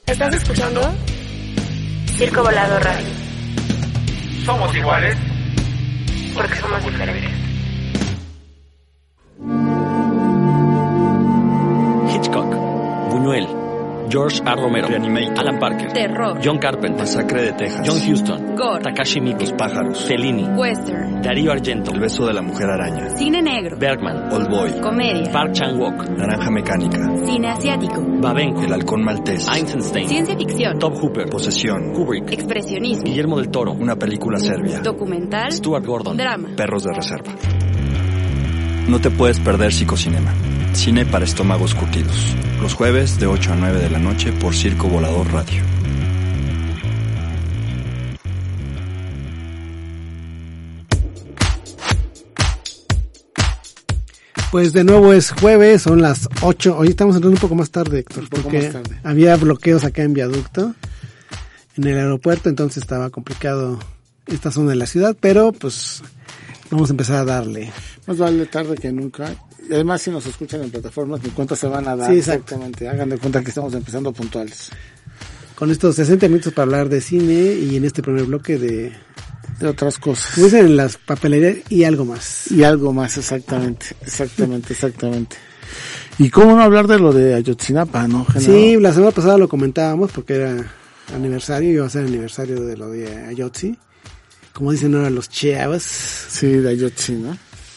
¿Estás escuchando? Circo Volador Radio. Somos iguales porque somos diferentes. Hitchcock, Buñuel, George A. Romero, Reanimator, Alan Parker, Terror, John Carpenter, Masacre de Texas, John Huston, Gore, Takashi Miike, Los pájaros, Fellini, Western, Darío Argento, El beso de la mujer araña, Cine negro, Bergman, Old Boy, comedia, Park Chan-wook, Naranja mecánica, cine asiático, Babenco, El halcón maltés, Eisenstein, ciencia ficción, Top Hooper, Posesión, Kubrick, expresionismo, Guillermo del Toro, una película serbia, documental, Stuart Gordon, drama. Perros de reserva. No te puedes perder Psicocinema, cine para estómagos curtidos. Los jueves de 8 a 9 de la noche por Circo Volador Radio. Pues de nuevo es jueves, son las 8. Hoy estamos entrando un poco más tarde, Héctor, porque había bloqueos acá en Viaducto, en el aeropuerto, entonces estaba complicado esta zona de la ciudad, pero pues vamos a empezar a darle. Más vale tarde que nunca. Y además, si nos escuchan en plataformas, ni cuenta se van a dar. Sí, exactamente. Hagan de cuenta que estamos empezando puntuales. Con estos 60 minutos para hablar de cine y en este primer bloque de otras cosas. Pues en las papelerías y algo más. Y algo más, exactamente. Y cómo no hablar de lo de Ayotzinapa, ¿no? Sí, la semana pasada lo comentábamos porque era aniversario, iba a ser aniversario de lo de Ayotzi. Como dicen ahora los chavos. Sí, de Ayotzi, ¿no?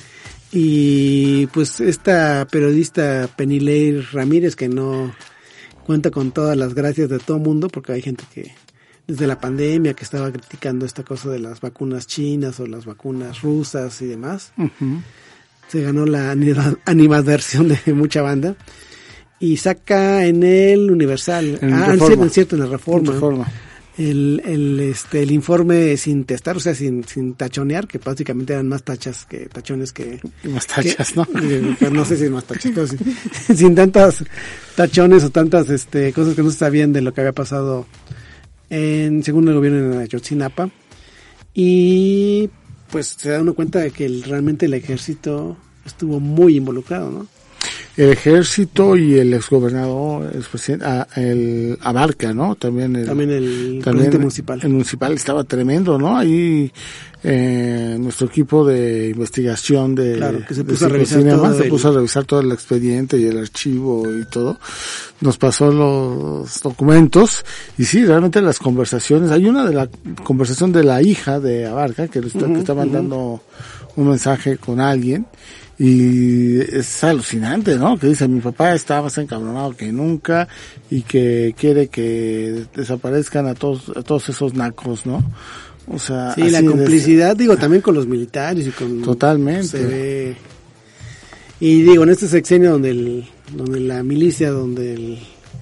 Y pues esta periodista Penilei Ramírez, que no cuenta con todas las gracias de todo el mundo, porque hay gente que desde la pandemia que estaba criticando esta cosa de las vacunas chinas o las vacunas rusas y demás. Uh-huh. Se ganó la animadversión de mucha banda y saca en el Universal, en la Reforma. El informe sin testar, o sea, sin tachonear, que básicamente eran más tachas que tachones que... Más tachas, ¿no? No sé si más tachas, pero sin tantas tachones o tantas cosas que no se sabían de lo que había pasado según el gobierno en Ayotzinapa. Y pues se da uno cuenta de que realmente el ejército estuvo muy involucrado, ¿no? El ejército y el exgobernador, el Abarca, ¿no? También el presidente municipal. El municipal estaba tremendo, ¿no? Ahí nuestro equipo de investigación que se puso a revisar todo el expediente y el archivo y todo. Nos pasó los documentos y sí, realmente las conversaciones. Hay una de la conversación de la hija de Abarca que está mandando un mensaje con alguien. Y es alucinante, ¿no? Que dice, mi papá está más encabronado que nunca y que quiere que desaparezcan a todos esos nacos, ¿no? O sea, sí, la complicidad, también con los militares y con... Totalmente. Se ve. Y en este sexenio donde la milicia, donde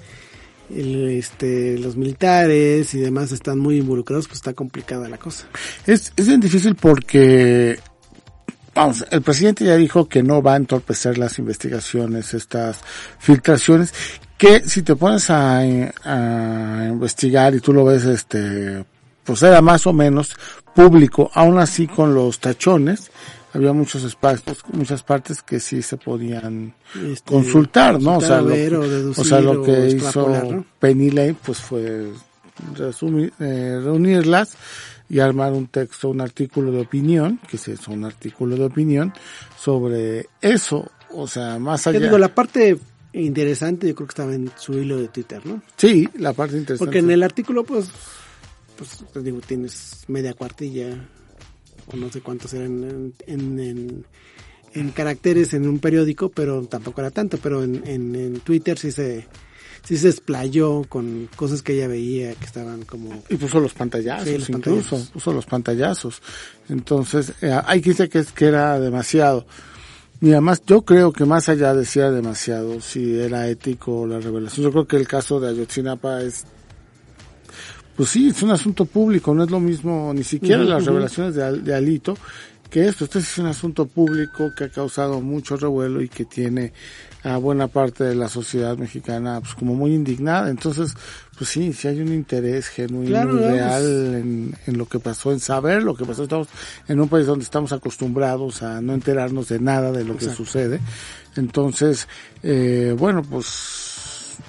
los militares y demás están muy involucrados, pues está complicada la cosa. Es bien difícil porque... Vamos, el presidente ya dijo que no va a entorpecer las investigaciones, estas filtraciones, que si te pones a investigar y tú lo ves, pues era más o menos público, aún así con los tachones, había muchos espacios, muchas partes que sí se podían consultar, ¿no? O sea, lo que hizo, ¿no? Penilei, pues fue reunirlas y armar un texto, un artículo de opinión, que es un artículo de opinión sobre eso, o sea, más allá. La parte interesante yo creo que estaba en su hilo de Twitter, ¿no? Sí, la parte interesante. Porque en el artículo, pues tienes media cuartilla, o no sé cuántos eran en caracteres en un periódico, pero tampoco era tanto, pero en Twitter sí se explayó con cosas que ella veía que estaban como... Y puso los pantallazos, puso los pantallazos. Entonces, hay quien dice que era demasiado. Y además, yo creo que más allá de si era demasiado, si era ético la revelación, yo creo que el caso de Ayotzinapa pues sí, es un asunto público, no es lo mismo, ni siquiera las revelaciones de Alito, que esto es un asunto público que ha causado mucho revuelo y que tiene a buena parte de la sociedad mexicana pues como muy indignada. Entonces, pues sí hay un interés genuino y real en lo que pasó, en saber lo que pasó. Estamos en un país donde estamos acostumbrados a no enterarnos de nada de lo que sucede. Entonces, pues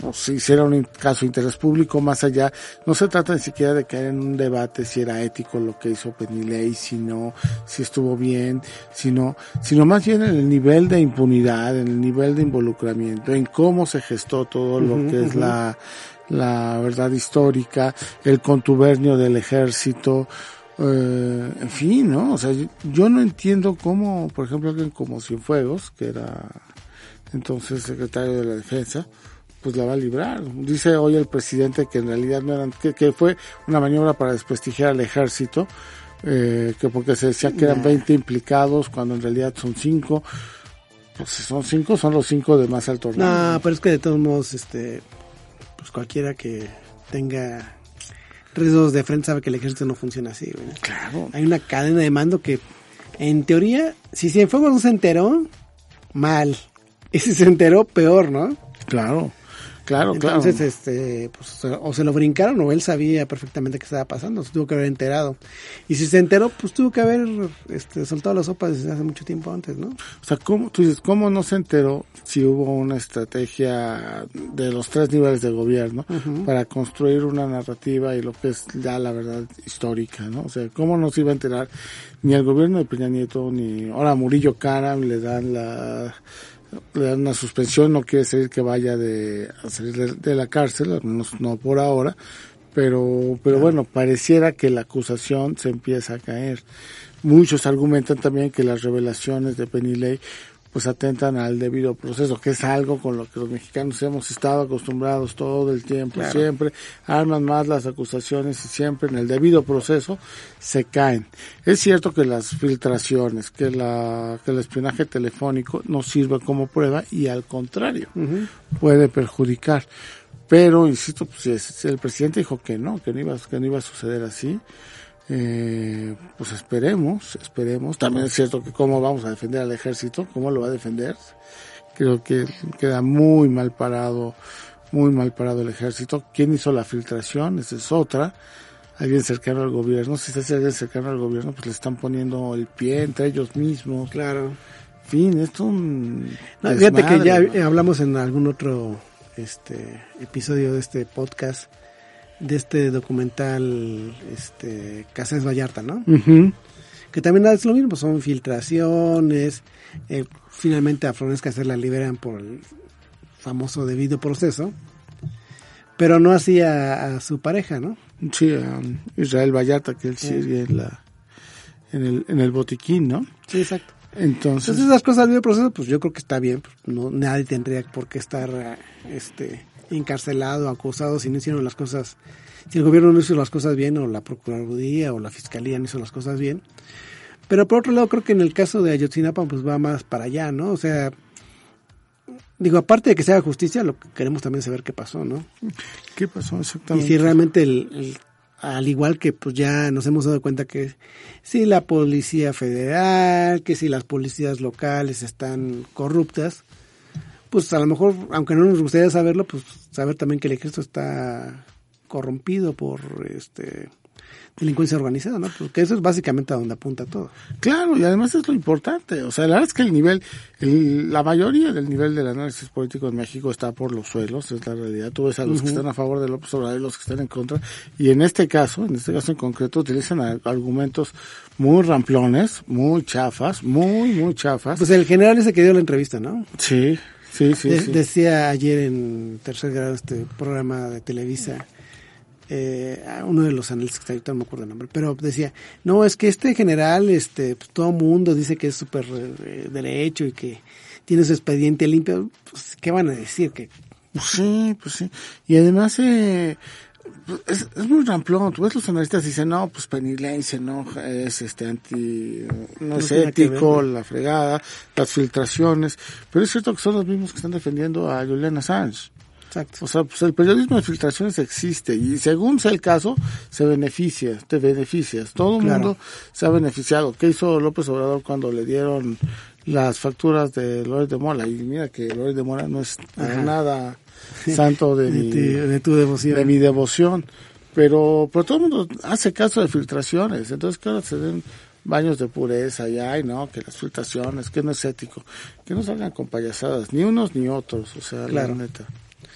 pues si era un caso de interés público más allá. No se trata ni siquiera de caer en un debate si era ético lo que hizo Penilei, si no, si estuvo bien, sino más bien en el nivel de impunidad, en el nivel de involucramiento, en cómo se gestó todo lo que es la verdad histórica, el contubernio del ejército, en fin, ¿no? O sea, yo no entiendo cómo, por ejemplo, alguien como Cienfuegos, que era entonces secretario de la Defensa, pues la va a librar. Dice hoy el presidente que en realidad no eran, que fue una maniobra para desprestigiar al ejército, que porque se decía que eran 20 implicados, cuando en realidad son 5. Pues si son 5, son los 5 de más alto rango. No, pero es que de todos modos, pues cualquiera que tenga riesgos de frente sabe que el ejército no funciona así, güey. Claro. Hay una cadena de mando que, en teoría, si Cienfuegos no se enteró, mal. Y si se enteró, peor, ¿no? Claro. Entonces, pues, o se lo brincaron o él sabía perfectamente qué estaba pasando, se tuvo que haber enterado. Y si se enteró, pues tuvo que haber soltado la sopa desde hace mucho tiempo antes, ¿no? O sea, ¿cómo no se enteró si hubo una estrategia de los 3 niveles de gobierno para construir una narrativa y lo que es ya la verdad histórica, ¿no? O sea, ¿cómo no se iba a enterar ni el gobierno de Peña Nieto, ni ahora a Murillo Karam le dan una suspensión? No quiere decir que vaya a salir de la cárcel, al menos no por ahora, pero bueno, pareciera que la acusación se empieza a caer. Muchos argumentan también que las revelaciones de Penilei pues atentan al debido proceso, que es algo con lo que los mexicanos hemos estado acostumbrados todo el tiempo, claro. Siempre arman más las acusaciones y siempre en el debido proceso se caen. Es cierto que las filtraciones, que el espionaje telefónico no sirve como prueba y al contrario, puede perjudicar. Pero, insisto, pues, el presidente dijo que no iba a suceder así. Pues esperemos. También es cierto que cómo vamos a defender al ejército, cómo lo va a defender. Creo que queda muy mal parado el ejército. ¿Quién hizo la filtración? Esa es otra. Alguien cercano al gobierno. Si es alguien cercano al gobierno, pues le están poniendo el pie entre ellos mismos. Claro. En fin, esto es un fíjate que ya hablamos en algún otro episodio de este podcast de este documental Cáceres Vallarta, ¿no? Que también es lo mismo, son filtraciones, finalmente a Florence Cáceres la liberan por el famoso debido proceso, pero no así a su pareja, ¿no? Sí, a Israel Vallarta, que él sigue en el botiquín, ¿no? Sí, exacto. Entonces esas cosas del debido proceso, pues yo creo que está bien, pues, no, nadie tendría por qué estar encarcelado, acusado si no hicieron las cosas, si el gobierno no hizo las cosas bien, o la Procuraduría o la Fiscalía no hizo las cosas bien. Pero por otro lado, creo que en el caso de Ayotzinapa pues va más para allá, ¿no? O sea, digo, aparte de que se haga justicia, lo que queremos también saber qué pasó, ¿no? ¿Qué pasó exactamente? Y si realmente al igual que pues ya nos hemos dado cuenta que si la Policía Federal, que si las policías locales están corruptas, pues a lo mejor, aunque no nos gustaría saberlo, pues saber también que el ejército está corrompido por delincuencia organizada, ¿no? Porque eso es básicamente a donde apunta todo. Claro, y además es lo importante. O sea, la verdad es que la mayoría del nivel del análisis político en México está por los suelos, es la realidad. Tú ves a los que están a favor de López Obrador y los que están en contra. Y en este caso en concreto, utilizan argumentos muy ramplones, muy chafas. Pues el general ese que dio la entrevista, ¿no? Sí. Decía ayer en Tercer Grado, programa de Televisa, uno de los analistas que ahorita no me acuerdo el nombre, pero decía, no, es que este general, pues todo mundo dice que es súper derecho y que tiene su expediente limpio. Pues, ¿qué van a decir? Pues sí. Y además, es muy ramplón. Tú ves los analistas y dicen, no, pues Penilei se enoja, es no es ético, la fregada, las filtraciones. Pero es cierto que son los mismos que están defendiendo a Julian Assange. Exacto. O sea, pues el periodismo de filtraciones existe y según sea el caso, te beneficias. Todo el mundo se ha beneficiado. ¿Qué hizo López Obrador cuando le dieron las facturas de Loret de Mola? Y mira que Loret de Mola no es nada santo de tu devoción. De mi devoción. Pero todo el mundo hace caso de filtraciones. Entonces, claro, se den baños de pureza ya, y no, que las filtraciones, que no es ético. Que no salgan con payasadas, ni unos ni otros, o sea, la neta.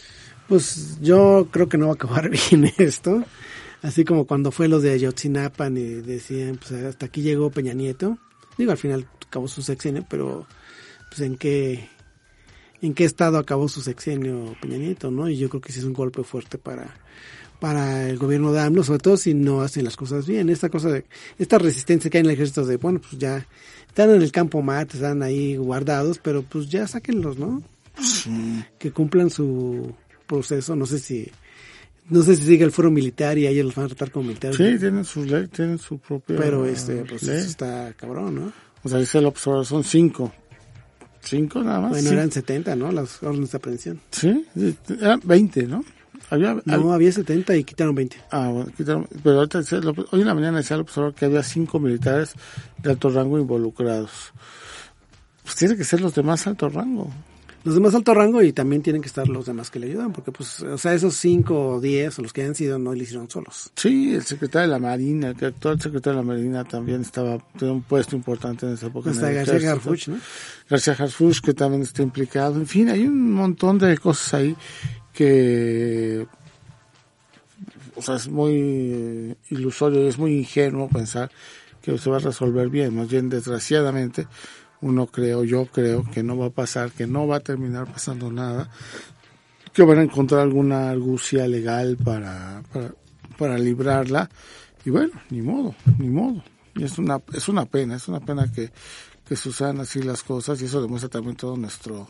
Pues yo creo que no va a acabar bien esto. Así como cuando fue lo de Ayotzinapa y decían, pues hasta aquí llegó Peña Nieto. Digo, al final acabó su sexenio, pero pues ¿en qué estado acabó su sexenio Peña Nieto, no? Y yo creo que sí es un golpe fuerte para el gobierno de AMLO, sobre todo si no hacen las cosas bien. Esta resistencia que hay en el ejército de, bueno, pues ya están en el campo mate, están ahí guardados, pero pues ya sáquenlos, ¿no? Sí. Que cumplan su proceso. No sé si sigue el foro militar y a ellos los van a tratar como militares. Sí, tienen su ley, tienen su propia pero pues ley. Eso está cabrón, ¿no? O sea, dice el observador, son 5. 5 nada más. Bueno, eran 70, ¿no? Las órdenes de aprehensión. Sí, eran 20, ¿no? Había 70 y quitaron 20. Bueno, quitaron. Pero ahorita, hoy en la mañana decía el observador que había 5 militares de alto rango involucrados. Pues tiene que ser los de más alto rango. Los de más alto rango y también tienen que estar los demás que le ayudan, porque pues, o sea, esos 5 o 10 o los que han sido no lo hicieron solos. Sí, el secretario de la Marina, el actual secretario de la Marina también tenía un puesto importante en esa época. Hasta García Harfuch, ¿no? García Harfuch, que también está implicado. En fin, hay un montón de cosas ahí que, o sea, es muy ilusorio y es muy ingenuo pensar que se va a resolver bien. Más bien, desgraciadamente, yo creo que no va a pasar, que no va a terminar pasando nada, que van a encontrar alguna argucia legal para librarla, y bueno, ni modo, y es una pena que sucedan así las cosas, y eso demuestra también todo nuestro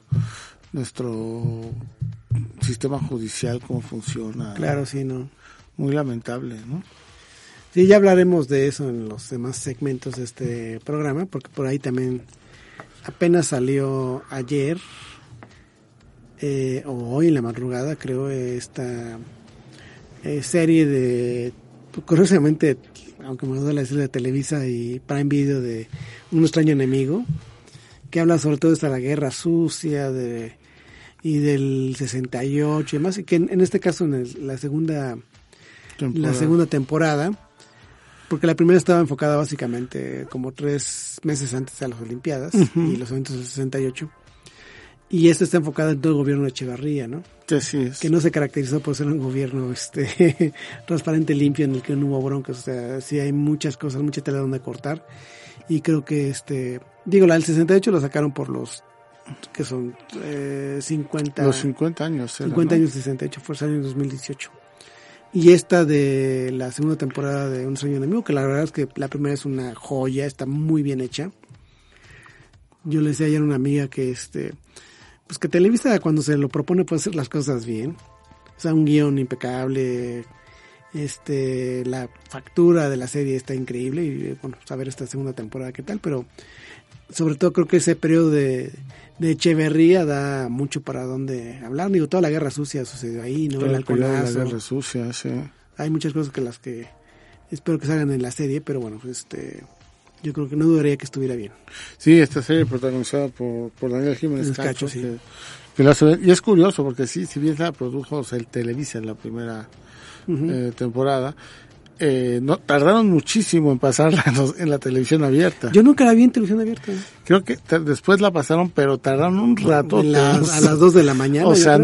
sistema judicial, cómo funciona. Claro, sí, no. Muy lamentable, ¿no? Sí, ya hablaremos de eso en los demás segmentos de este programa, porque por ahí también apenas salió ayer o hoy en la madrugada, creo, esta serie de, curiosamente, aunque me duele decir, de Televisa y Prime Video, de Un extraño enemigo, que habla sobre todo de la guerra sucia y del 68 y demás, y que en este caso en la segunda temporada, porque la primera estaba enfocada básicamente como 3 meses antes de las Olimpiadas y los eventos del 68. Y esta está enfocada en todo el gobierno de Echeverría, ¿no? Así es. Que no se caracterizó por ser un gobierno transparente, limpio, en el que no hubo broncas. O sea, sí hay muchas cosas, mucha tela donde cortar. Y creo que la del 68 lo sacaron por los que son 50. Los 50 años. 50 años de 68, fue salió en 2018. Y esta de la segunda temporada de Un extraño enemigo, que la verdad es que la primera es una joya, está muy bien hecha. Yo le decía ayer a una amiga que pues que Televisa cuando se lo propone puede hacer las cosas bien. O sea, un guión impecable, la factura de la serie está increíble y bueno, saber esta segunda temporada qué tal, pero sobre todo creo que ese periodo de Echeverría da mucho para donde hablar. Digo, toda la guerra sucia sucedió ahí, ¿no? El halconazo. La guerra sucia, sí. Hay muchas cosas que espero que salgan en la serie, pero bueno, yo creo que no dudaría que estuviera bien. Sí, esta serie protagonizada por Daniel Jiménez Cacho, sí. Que lo hace bien. Y es curioso porque sí, si bien la produjo el Televisa en la primera temporada, no tardaron muchísimo en pasarla en la televisión abierta. Yo nunca la vi en televisión abierta. Creo que después la pasaron, pero tardaron un rato. A las 2 de la mañana. O sea,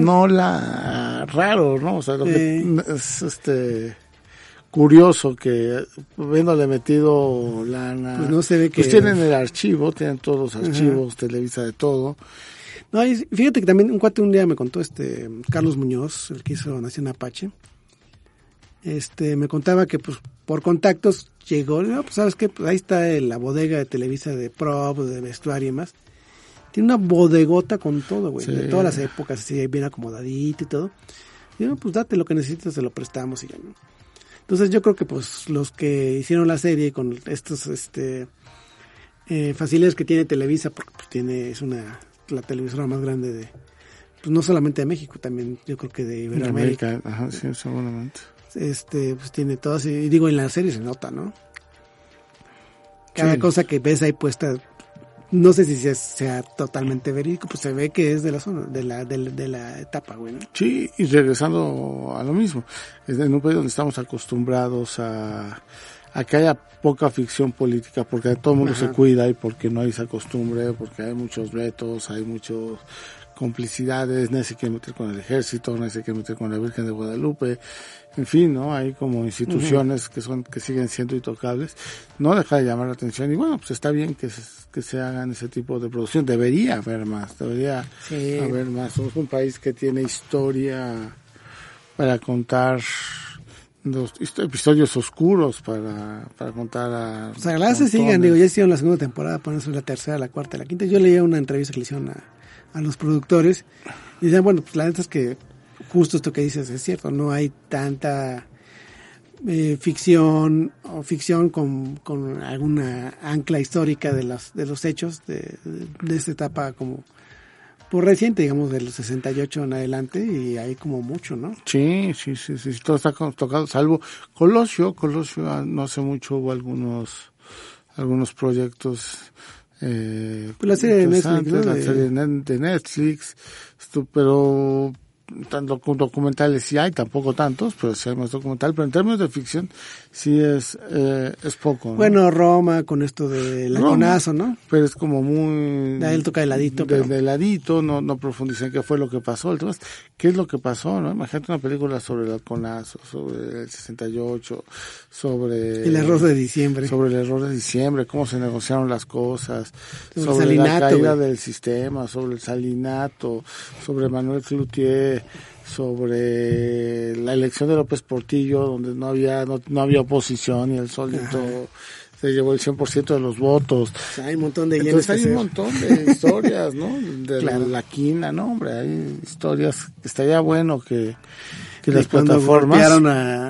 raro, ¿no? O sea, lo que es curioso que habiéndole metido lana. Pues no se ve que. Pues tienen el archivo, tienen todos los archivos, Televisa de todo. No, y fíjate que también un cuate un día me contó Carlos Muñoz, el que hizo Nación Apache. Me contaba que pues por contactos llegó, no, pues sabes qué, pues ahí está la bodega de Televisa de prop, de vestuario y más. Tiene una bodegota con todo, güey, de todas las épocas, así bien acomodadito y todo. Y no, pues date lo que necesitas, te lo prestamos y ya, ¿no? Entonces yo creo que pues los que hicieron la serie con estos facilidades que tiene Televisa, porque pues es la televisora más grande pues no solamente de México, también yo creo que de Iberoamérica. Ajá, sí, seguramente. Pues tiene todas, y digo, en la serie se nota, ¿no? Cada cosa que ves ahí puesta, no sé si sea totalmente verídico, pues se ve que es de la zona, de la etapa, güey, ¿no? Sí, y regresando a lo mismo, en un país donde estamos acostumbrados a que haya poca ficción política, porque todo el mundo se cuida y porque no hay esa costumbre, porque hay muchos vetos, hay muchos complicidades, nadie se quiere meter con el ejército, nadie se quiere meter con la Virgen de Guadalupe, en fin, ¿no? Hay como instituciones que siguen siendo intocables, no deja de llamar la atención, y bueno, pues está bien que se hagan ese tipo de producción, debería haber más, haber más. Somos un país que tiene historia para contar los episodios oscuros, para contar o sea, las se sigan, digo, ya hicieron la segunda temporada, ponerse la tercera, la cuarta, la quinta. Yo leía una entrevista que le hicieron a los productores y decían, bueno, pues la neta es que justo esto que dices es cierto, no hay tanta ficción con alguna ancla histórica de los hechos de esta etapa como pues reciente, digamos, del 68 en adelante, y hay como mucho, ¿no? Sí, todo está tocado, salvo Colosio no hace mucho hubo algunos proyectos pues la serie de Netflix, ¿no? La serie de Netflix, pero tanto documentales sí hay, tampoco tantos, pero sí hay más documental, pero en términos de ficción sí es poco, ¿no? Bueno, Roma con esto de Laconazo, ¿no? Pero es como muy... Él toca de ladito. De ladito, no profundizan qué fue lo que pasó. El tema es, ¿qué es lo que pasó, no? Imagínate una película sobre Laconazo, sobre el 68, sobre... El error de diciembre. Sobre el error de diciembre, cómo se negociaron las cosas, sobre salinato, la caída del sistema, sobre el salinato, sobre Manuel Cloutier, sobre la elección de López Portillo, donde no había oposición y el solito se llevó el 100% de los votos. O sea, hay un montón de Entonces hay un montón de historias, ¿no? De claro. la quina, ¿no? Hombre, hay historias que estaría bueno que las cuando plataformas... golpearon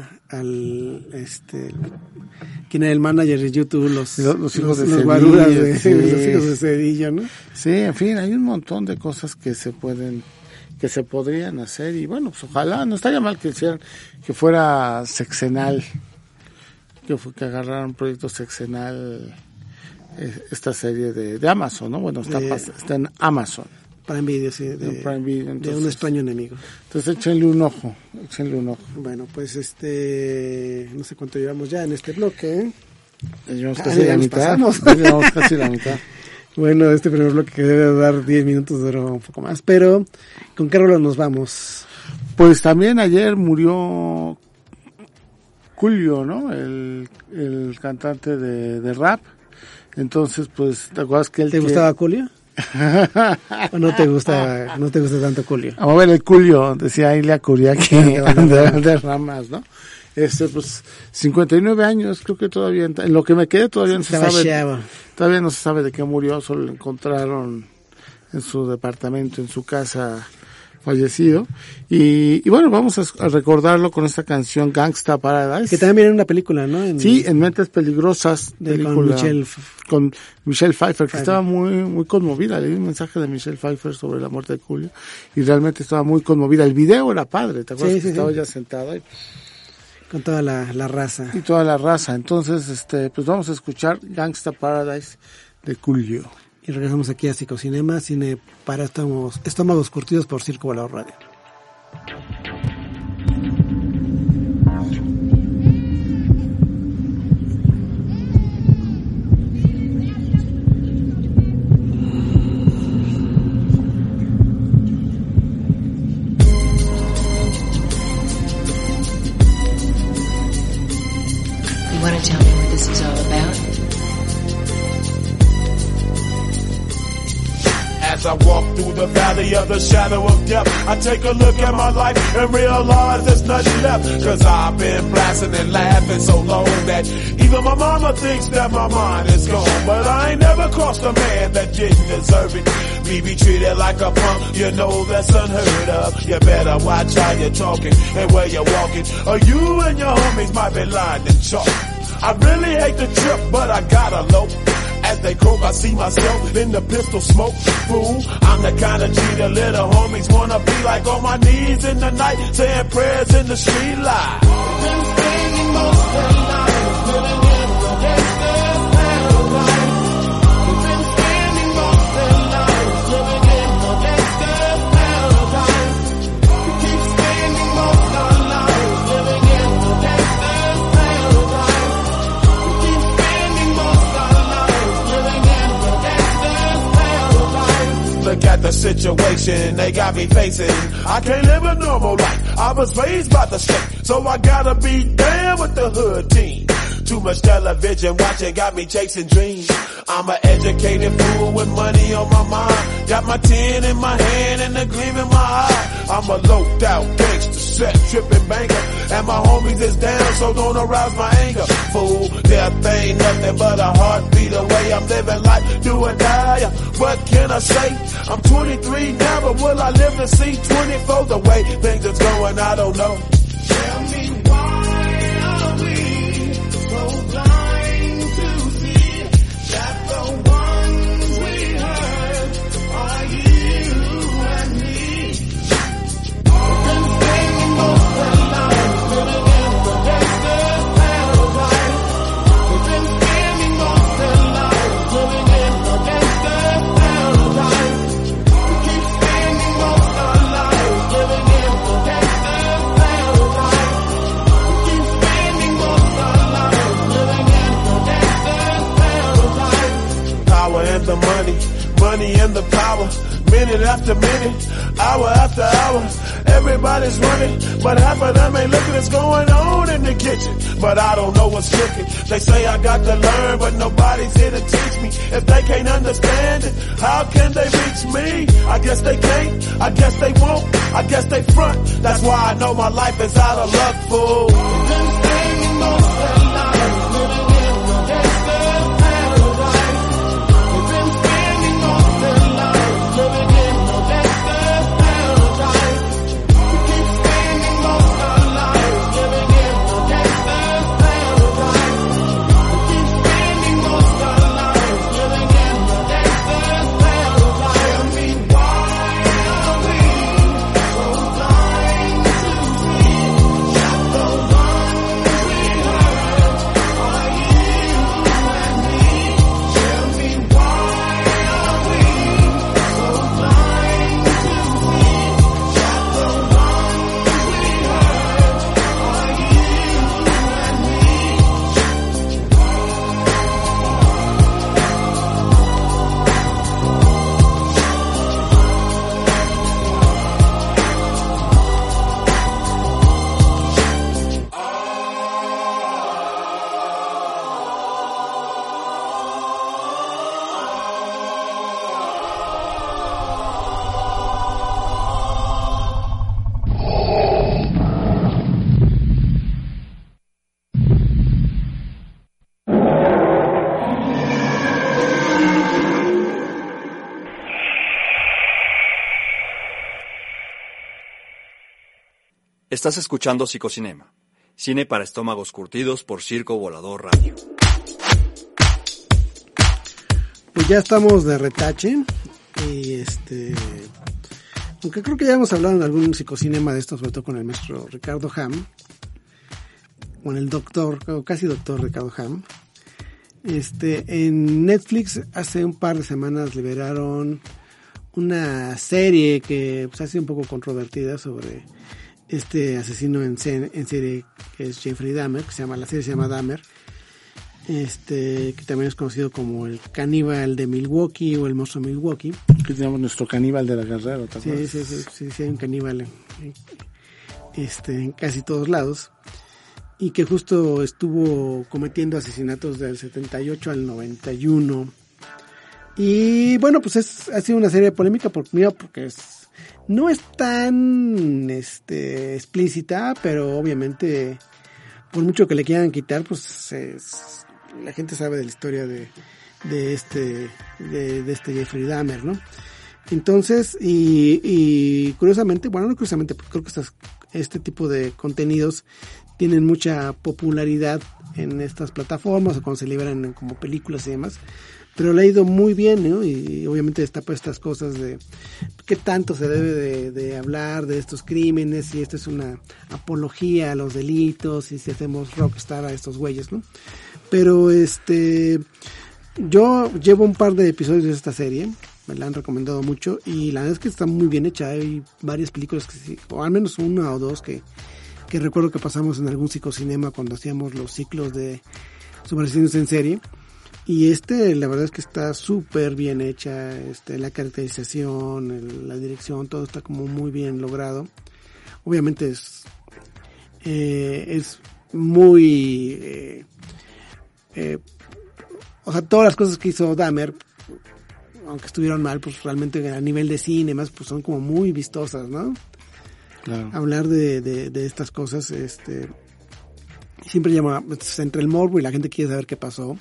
al ¿quién era el manager de YouTube? Los hijos de los Cedillo, los hijos de Cedillo, ¿no? Sí, en fin, hay un montón de cosas que se podrían hacer, y bueno, pues ojalá, no estaría mal que fuera sexenal, que agarraran un proyecto sexenal, esta serie de Amazon, ¿no? Bueno, está en Amazon. Prime Video, sí, Prime Video, entonces, de un extraño enemigo. Entonces échenle un ojo. Bueno, pues no sé cuánto llevamos ya en este bloque, ¿eh? Llevamos casi la mitad. Llevamos casi la mitad. Bueno, este primer bloque que debe dar 10 minutos duró un poco más, pero ¿con qué rola nos vamos? Pues también ayer murió Julio, ¿no? El cantante de rap. Entonces, pues, ¿te acuerdas que él... ¿Te gustaba Julio? ¿O no te gusta tanto Julio? Vamos a ver, el Julio, decía Ilia Kuriaki de Ramas, ¿no? Pues 59 años, creo que todavía, en lo que me quede todavía no se sabe de qué murió, solo lo encontraron en su departamento, en su casa, fallecido. Y bueno, vamos a recordarlo con esta canción Gangsta Paradise. Que también viene una película, ¿no? Sí, en Mentes Peligrosas, con Michelle Pfeiffer, que estaba muy, muy conmovida. Leí un mensaje de Michelle Pfeiffer sobre la muerte de Julio y realmente estaba muy conmovida. El video era padre, ¿te acuerdas? Estaba ya sentada con toda la raza. Y toda la raza. Entonces, pues vamos a escuchar Gangsta Paradise de Julio. Y regresamos aquí a Psicocinema, cine para estómagos curtidos por Circo Volador Radio. You want to tell me what this is all about? As I walk through the valley of the shadow of death, I take a look at my life and realize there's nothing left. Cause I've been blasting and laughing so long that even my mama thinks that my mind is gone. But I ain't never crossed a man that didn't deserve it. Me be treated like a punk, you know that's unheard of. You better watch how you're talking and where you're walking, or you and your homies might be lying in chalk. I really hate the trip, but I gotta low. As they croak, I see myself in the pistol smoke. Fool, I'm the kind of G the little homies wanna be like, on my knees in the night, saying prayers in the street light. Been spending most of their lives living in the gangster's paradise. Been spending most of their lives living in the gangster's paradise. We keep spending most of our lives living in the gangster's paradise. We keep spending most of our lives living in the gangster's paradise. Look at the situation they got me facing. I can't live a normal life. I was raised by the state, so I gotta be down with the hood team. Too much television watching got me chasing dreams. I'm an educated fool with money on my mind. Got my tin in my hand and a gleam in my eye. I'm a loped out gangster, set tripping banker. And my homies is down, so don't arouse my anger. Fool, death ain't nothing but a heartbeat away. I'm living life, do or die. What can I say? I'm 23 now, but will I live to see 24? The way things is going, I don't know. Tell me why are we so blind to see that the ones we hurt are you and me? We've been spending most of our lives living in the gangster's paradise. We've been spending most of our lives living in the gangster's paradise. We keep spending most of our lives living in the gangster's paradise. We keep spending most of our lives living in the gangster's paradise. Power and the money, money and the power. Minute after minute, hour after hour, everybody's running, but half of them ain't looking what's going on in the kitchen. But I don't know what's cooking. They say I got to learn, but nobody's here to teach me. If they can't understand it, how can they reach me? I guess they can't, I guess they won't, I guess they front. That's why I know my life is out of luck, fool. We've been spending most of our lives living in the gangster's paradise. We've been spending most of our lives living in the gangster's paradise. We keep spending most of our lives living in the gangster's paradise. We keep spending most of our lives living in the gangster's paradise. Tell me why are we so blind to see that the ones we hurt are you and me? Tell me why are we so blind to see that the ones we hurt are you and me? Estás escuchando Psicocinema, cine para estómagos curtidos por Circo Volador Radio. Pues ya estamos de retache y aunque creo que ya hemos hablado en algún psicocinema de esto, sobre todo con el maestro Ricardo Ham, con el doctor, o casi doctor Ricardo Ham. En Netflix hace un par de semanas liberaron una serie que pues, ha sido un poco controvertida sobre este asesino en serie que es Jeffrey Dahmer, la serie se llama Dahmer, que también es conocido como el caníbal de Milwaukee o el monstruo de Milwaukee. Que tenemos nuestro caníbal de la Guerrero también. Sí, hay un caníbal en casi todos lados, y que justo estuvo cometiendo asesinatos del 78 al 91. Y bueno, pues ha sido una serie polémica porque no es tan explícita, pero obviamente por mucho que le quieran quitar, pues la gente sabe de la historia de este Jeffrey Dahmer, ¿no? Entonces, y curiosamente, bueno, no curiosamente, porque creo que este tipo de contenidos tienen mucha popularidad en estas plataformas o cuando se liberan como películas y demás, pero le ha ido muy bien, ¿no? Y obviamente destapa estas cosas de qué tanto se debe de hablar de estos crímenes, y esto es una apología a los delitos, y si hacemos rockstar a estos güeyes, ¿no? Pero yo llevo un par de episodios de esta serie, me la han recomendado mucho, y la verdad es que está muy bien hecha. Hay varias películas que sí, o al menos una o dos que recuerdo que pasamos en algún psicocinema cuando hacíamos los ciclos de sobre asesinos en serie. Y la verdad es que está súper bien hecha, la caracterización, la dirección, todo está como muy bien logrado. Obviamente es muy, o sea, todas las cosas que hizo Dahmer, aunque estuvieron mal, pues realmente a nivel de cine más, pues son como muy vistosas, ¿no? Claro. Hablar de estas cosas, siempre llama, pues, entre el morbo y la gente quiere saber qué pasó.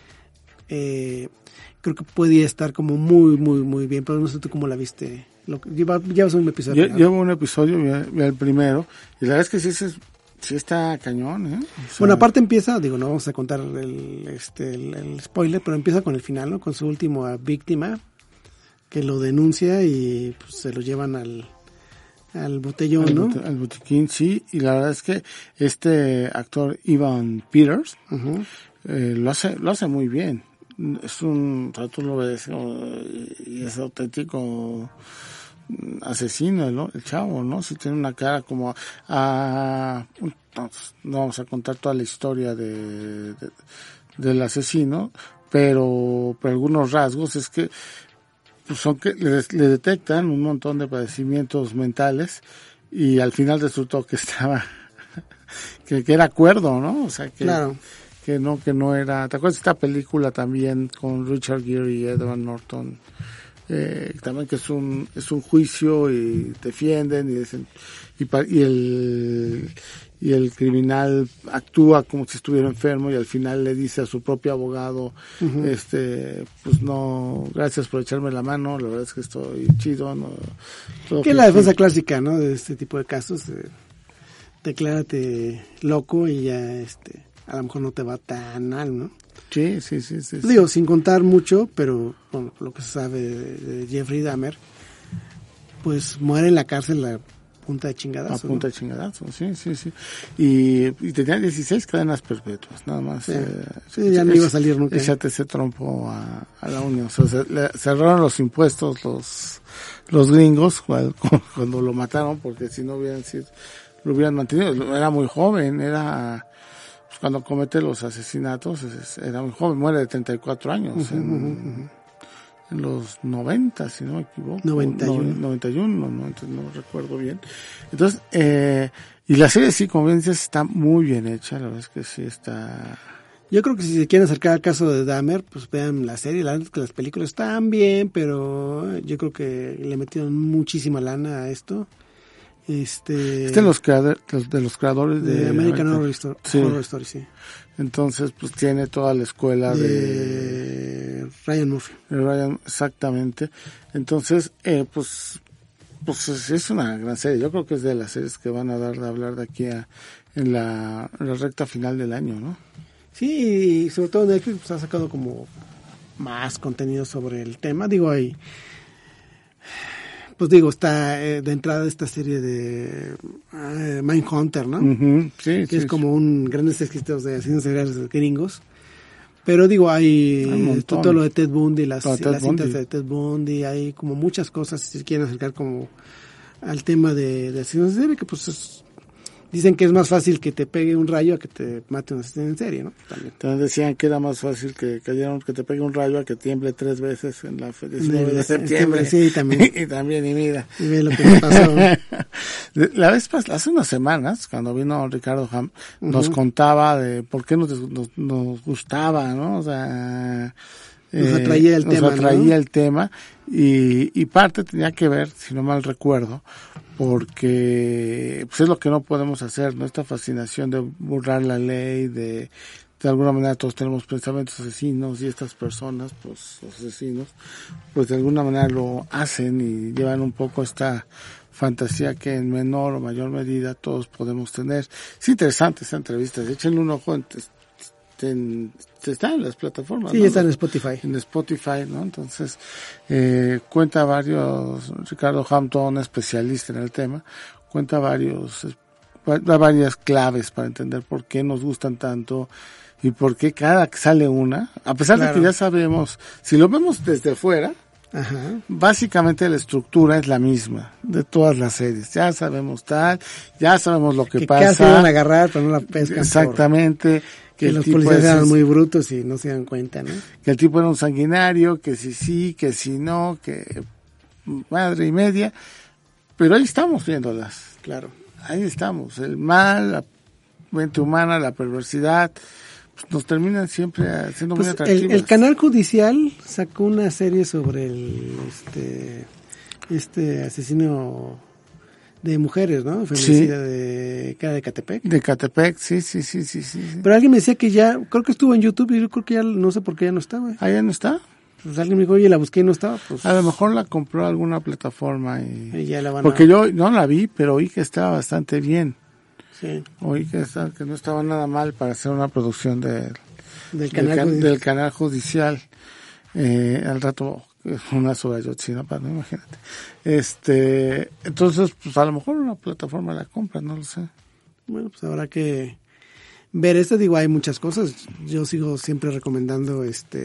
Creo que podía estar como muy, muy, muy bien, pero no sé tú cómo la viste. Llevas un episodio. Llevo un episodio, vi el primero, y la verdad es que sí está cañón, ¿eh? O sea, bueno, aparte empieza, no vamos a contar el spoiler, pero empieza con el final, ¿no? Con su última víctima, que lo denuncia y pues, se lo llevan al botellón, ¿no? Al botiquín, sí, y la verdad es que este actor Evan Peters lo hace muy bien. Es o sea, tú lo ves, y es auténtico asesino, ¿no? El chavo, ¿no? Sí tiene una cara como no vamos a contar toda la historia del asesino, pero por algunos rasgos es que pues son que le detectan un montón de padecimientos mentales y al final resultó que estaba que era cuerdo, ¿no? O sea que claro. que no era. ¿Te acuerdas de esta película también con Richard Gere y Edward Norton? También que es un juicio y defienden y dicen y el criminal actúa como si estuviera enfermo y al final le dice a su propio abogado, pues no, gracias por echarme la mano, la verdad es que estoy chido, no. Que es la defensa clásica, ¿no? De este tipo de casos, declárate loco y ya a lo mejor no te va tan mal, ¿no? Sí. Digo, sin contar mucho, pero bueno, lo que se sabe de Jeffrey Dahmer, pues muere en la cárcel a punta de chingadazo. A punta de chingadazo, sí. Y tenía 16 cadenas perpetuas, nada más. Sí, ya no iba a salir nunca. Échate ese trompo a la Unión. O sea, le cerraron los impuestos los gringos cuando lo mataron, porque si no lo hubieran mantenido. Era muy joven, cuando comete los asesinatos, era muy joven, muere de 34 años, en los 90, si no me equivoco. 91, no recuerdo bien. Entonces, y la serie, sí, como bien dices, está muy bien hecha, la verdad es que sí está. Yo creo que si se quieren acercar al caso de Dahmer, pues vean la serie. La verdad es que las películas están bien, pero yo creo que le metieron muchísima lana a esto. De los creadores de American Horror Story, sí. Entonces, pues tiene toda la escuela de Ryan Murphy. Exactamente. Entonces, pues es una gran serie. Yo creo que es de las series que van a dar de hablar de aquí en la recta final del año, ¿no? Sí, y sobre todo Netflix pues, ha sacado como más contenido sobre el tema. Está de entrada esta serie de Mindhunter, ¿no? Sí, que es como un grandes escritores de asesinos seriales gringos. Pero hay todo lo de Ted Bundy, las cintas de Ted Bundy, hay como muchas cosas si se quieren acercar como al tema de asesinos en serie, que pues dicen que es más fácil que te pegue un rayo a que te mate un asesino en serie, ¿no? También decían que era más fácil que te pegue un rayo a que tiemble 3 veces en la 19 de septiembre. Sí, también. y mira. Y ve lo que me pasó. Hace unas semanas, cuando vino Ricardo Ham, nos contaba de por qué nos gustaba, ¿no? O sea, nos atraía el tema, y parte tenía que ver, si no mal recuerdo, porque pues es lo que no podemos hacer, ¿no? Esta fascinación de burlar la ley, de alguna manera todos tenemos pensamientos asesinos y estas personas, pues asesinos, pues de alguna manera lo hacen y llevan un poco esta fantasía que en menor o mayor medida todos podemos tener. Es interesante esta entrevista, échenle un ojo, está en las plataformas. Sí, ¿no? está en Spotify. En Spotify, ¿no? Entonces, cuenta Ricardo Hampton, especialista en el tema, cuenta varias claves para entender por qué nos gustan tanto y por qué cada que sale una, a pesar de que ya sabemos, si lo vemos desde fuera, básicamente la estructura es la misma de todas las series. Ya sabemos ya sabemos lo que pasa. Casi van a agarrar, pero no la pescan. Exactamente. que los policías eran muy brutos y no se dan cuenta, ¿no? Que el tipo era un sanguinario, que sí, que si no, que madre y media, pero ahí estamos viéndolas. Claro. Ahí estamos, el mal, la mente humana, la perversidad, pues nos terminan siempre siendo muy atractivos. El canal judicial sacó una serie sobre este asesino de mujeres, ¿no? Feminicida que era de Catepec. De Catepec, sí. Pero alguien me decía que ya, creo que estuvo en YouTube y yo creo que ya, no sé por qué ya no está, güey. ¿Ah, ya no está? Pues alguien me dijo, oye, la busqué y no estaba, pues. A lo mejor la compró alguna plataforma y ya la van porque yo no la vi, pero oí que estaba bastante bien. Sí. Oí que no estaba nada mal para hacer una producción del canal judicial. Al rato una sobre Ayotzinapa, ¿no? Imagínate. Entonces, pues a lo mejor una plataforma la compra, no lo sé. Bueno, pues habrá que ver esto. Digo, hay muchas cosas. Yo sigo siempre recomendando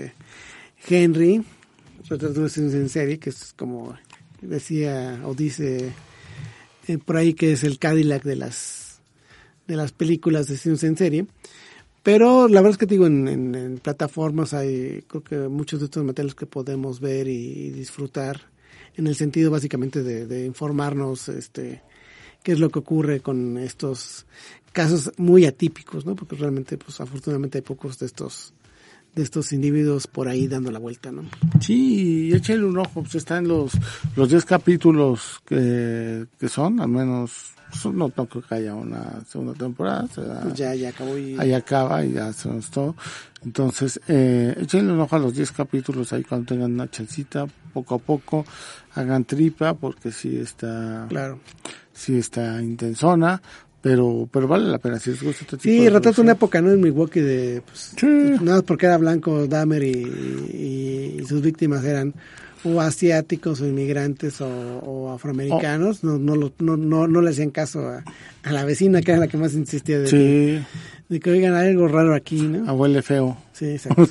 Henry, Retrato de un asesino en serie, que es como decía o dice por ahí que es el Cadillac de las películas de asesinos en serie. Pero la verdad es que digo, en plataformas hay, creo que muchos de estos materiales que podemos ver y disfrutar, en el sentido básicamente de informarnos qué es lo que ocurre con estos casos muy atípicos, ¿no? Porque realmente, pues afortunadamente hay pocos de estos individuos por ahí dando la vuelta, ¿no? Sí, échale un ojo, pues están los 10 capítulos que son, al menos. No creo que haya una segunda temporada. Pues ya acabó ahí acaba y ya se nos todo. Entonces, échenle un ojo a los 10 capítulos ahí cuando tengan una chancita, poco a poco, hagan tripa, porque sí está intensona, pero vale la pena si les gusta este tipo de retrata una época, ¿no? En Milwaukee sí. Nada más porque era blanco Dahmer y sus víctimas eran o asiáticos o inmigrantes o afroamericanos, no le hacían caso a la vecina, que era la que más insistía de que oigan, hay algo raro aquí, ¿no? Huele feo. Sí, exacto.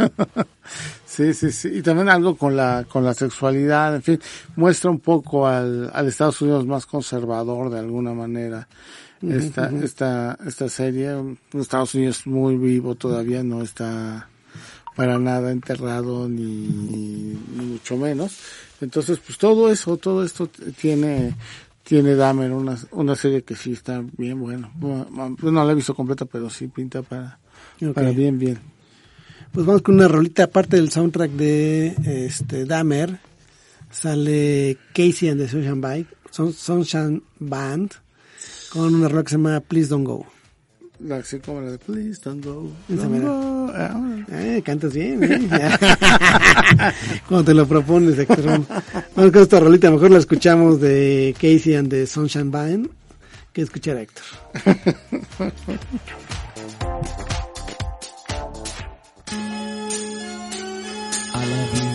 Sí. Y también algo con la sexualidad, en fin, muestra un poco al Estados Unidos más conservador de alguna manera. Esta serie, Estados Unidos muy vivo todavía, no está para nada enterrado ni mucho menos. Entonces, pues todo esto tiene Dahmer, una serie que sí está bien bueno. No la he visto completa, pero sí pinta para bien. Pues vamos con una rolita, aparte del soundtrack de Dahmer, sale Casey and the Sunshine Band con una rola que se llama Please Don't Go. Así como la de Please Don't Go. Cantas bien, Cuando te lo propones, Héctor. Vamos con esta rolita, mejor la escuchamos de Casey and the Sunshine Band que escuchar a Héctor. I love you.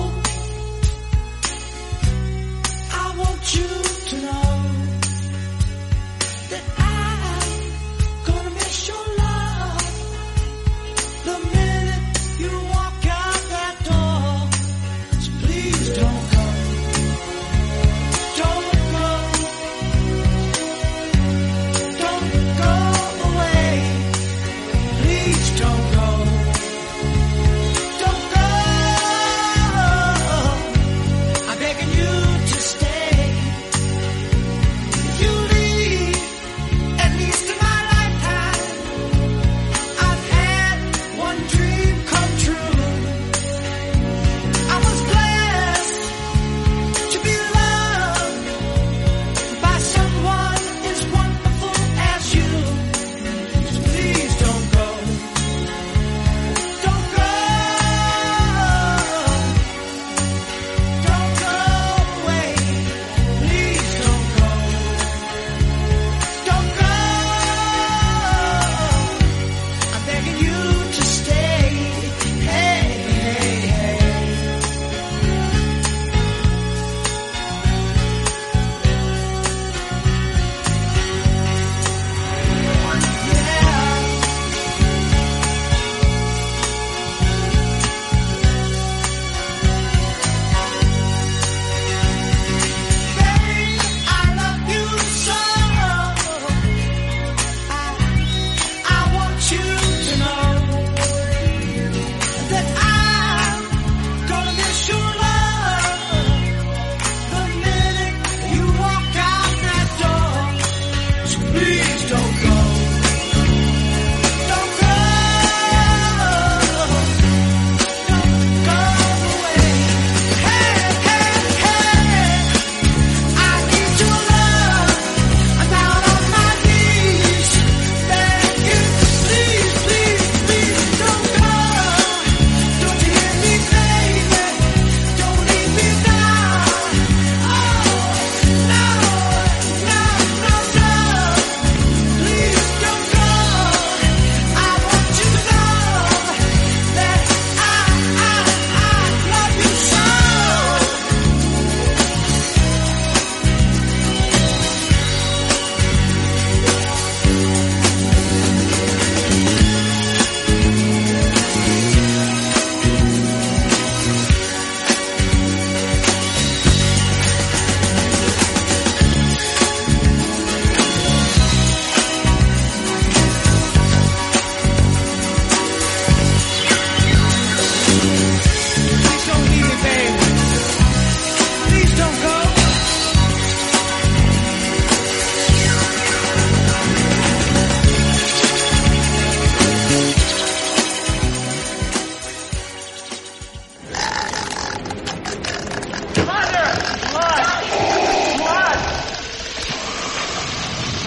You to know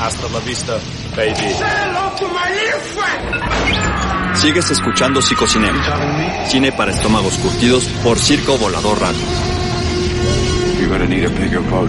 Hasta la vista, baby. Sigues escuchando Psicocinema, cine para estómagos curtidos por Circo Volador Radio. You're gonna need a bigger boat.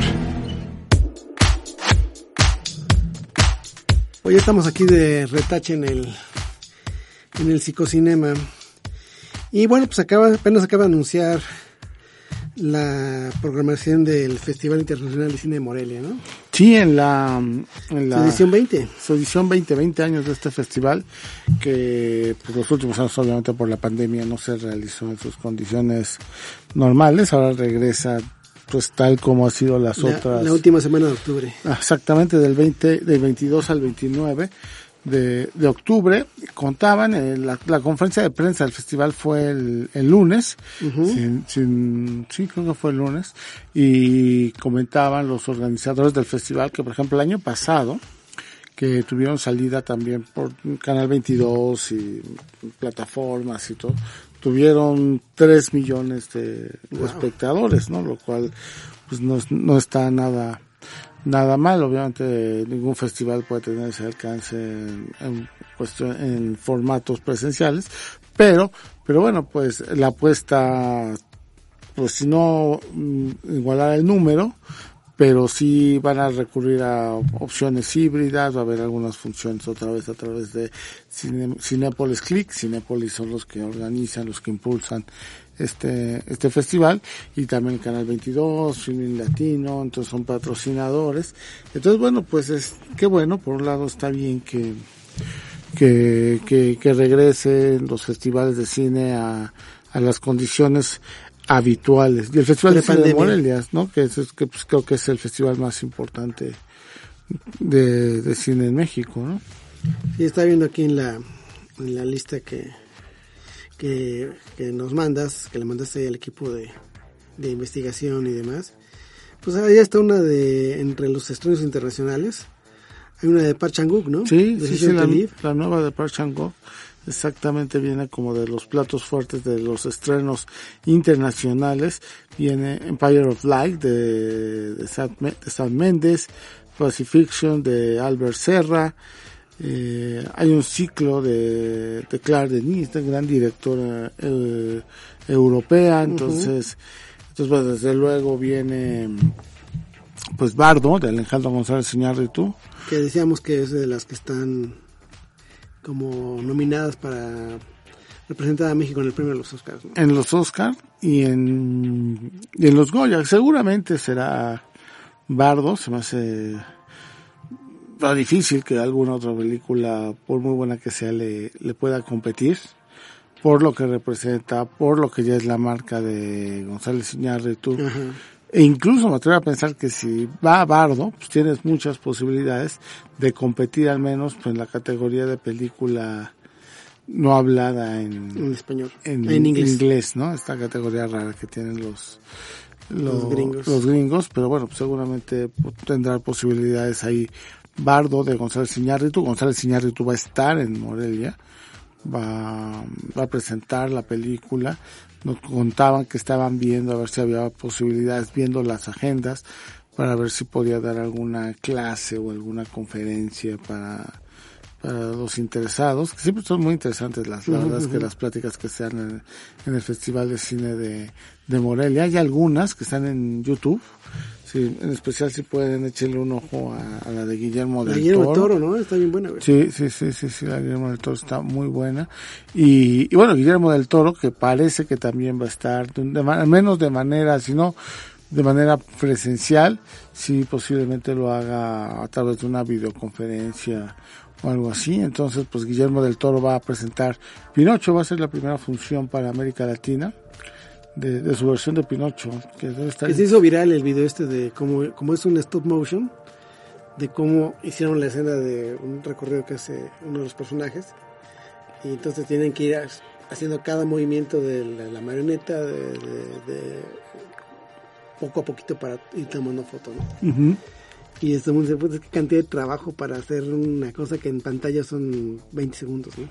Hoy estamos aquí de retache en el Psicocinema. Y bueno, pues apenas acaba de anunciar la programación del Festival Internacional de Cine de Morelia, ¿no? Sí, en la su edición 20. Su edición 20 años de este festival, que pues, los últimos años obviamente por la pandemia no se realizó en sus condiciones normales. Ahora regresa pues tal como ha sido las otras. La última semana de octubre. Exactamente, del 22 al 29 de octubre. Contaban, la conferencia de prensa del festival fue el lunes, sí, creo que fue el lunes, y comentaban los organizadores del festival que, por ejemplo, el año pasado, que tuvieron salida también por Canal 22 y plataformas y todo, tuvieron 3 millones de espectadores, ¿no? Lo cual pues no está nada mal. Obviamente ningún festival puede tener ese alcance en formatos presenciales, pero bueno, pues la apuesta, pues si no igualar el número, pero sí van a recurrir a opciones híbridas. Va a haber algunas funciones otra vez a través de Cinépolis Click. Cinépolis son los que organizan, los que impulsan este festival, y también el Canal 22, Filmin Latino, entonces son patrocinadores. Entonces bueno, pues qué bueno, por un lado está bien que regresen los festivales de cine a las condiciones habituales. Y el Festival de Cine de Morelia, ¿no? Que pues creo que es el festival más importante de cine en México, ¿no? Sí, está viendo aquí en la lista que nos mandas, que le mandaste ahí al equipo de investigación y demás. Pues ahí está una entre los estrenos internacionales. Hay una de Park Chan-wook, ¿no? Sí, la nueva de Park Chan-wook. Exactamente, viene como de los platos fuertes de los estrenos internacionales. Viene Empire of Light de Sam Mendes, Pacifiction de Albert Serra. Hay un ciclo de Claire Denis, de gran directora europea. Entonces pues desde luego viene pues Bardo de Alejandro González Iñárritu, que decíamos que es de las que están como nominadas para representar a México en el premio de los Oscars, ¿no? En los Oscars y en los Goya. Seguramente será Bardo. Se me hace difícil que alguna otra película, por muy buena que sea, le pueda competir por lo que representa, por lo que ya es la marca de González Iñárritu. E incluso me atrevo a pensar que si va a Bardo, pues tienes muchas posibilidades de competir al menos pues, en la categoría de película no hablada en español, en inglés, ¿no? Esta categoría rara que tienen los gringos, pero bueno, pues seguramente tendrá posibilidades ahí. Bardo de González Iñárritu. González Iñárritu va a estar en Morelia, va a presentar la película. Nos contaban que estaban viendo a ver si había posibilidades, viendo las agendas, para ver si podía dar alguna clase o alguna conferencia para los interesados, que siempre son muy interesantes la verdad es que las pláticas que se dan en el Festival de Cine de Morelia. Hay algunas que están en YouTube. Sí, en especial si pueden echarle un ojo a la de Guillermo del Toro. Guillermo del Toro, ¿no? Está bien buena, güey. Sí, la Guillermo del Toro está muy buena. Y bueno, Guillermo del Toro, que parece que también va a estar, al menos de manera, si no de manera presencial, sí posiblemente lo haga a través de una videoconferencia o algo así. Entonces, pues Guillermo del Toro va a presentar Pinocho, va a ser la primera función para América Latina de su versión de Pinocho, que debe estar. Que se hizo viral el video de cómo es un stop motion, de cómo hicieron la escena de un recorrido que hace uno de los personajes, y entonces tienen que ir haciendo cada movimiento de la marioneta de poco a poquito para ir tomando fotos, ¿no? Y pues, qué cantidad de trabajo para hacer una cosa que en pantalla son 20 segundos, ¿no?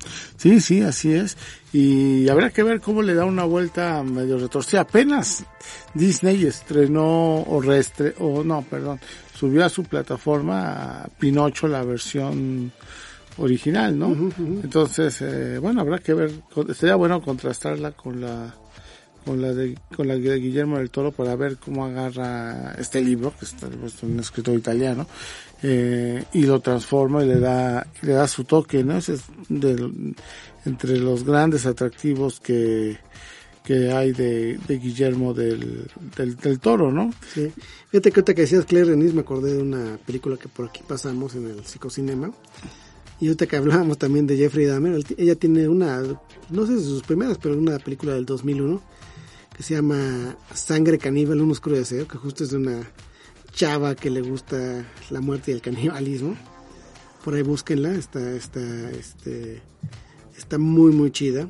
Sí, así es. Y habrá que ver cómo le da una vuelta medio retorcida. Apenas Disney estrenó subió a su plataforma Pinocho, la versión original, ¿no? Entonces, habrá que ver. Sería bueno contrastarla con la de Guillermo del Toro para ver cómo agarra este libro, que es un escritor italiano, y lo transforma y le da su toque, ¿no? Ese es entre los grandes atractivos que hay de Guillermo del Toro, ¿no? Sí. Fíjate que ahorita que decías Claire Denis, me acordé de una película que por aquí pasamos en el Psicocinema. Y ahorita que hablábamos también de Jeffrey Dahmer, ella tiene una, no sé si sus primeras, pero una película del 2001 que se llama Sangre Caníbal, un oscuro deseo, que justo es de una chava que le gusta la muerte y el canibalismo. Por ahí búsquenla, está muy muy chida.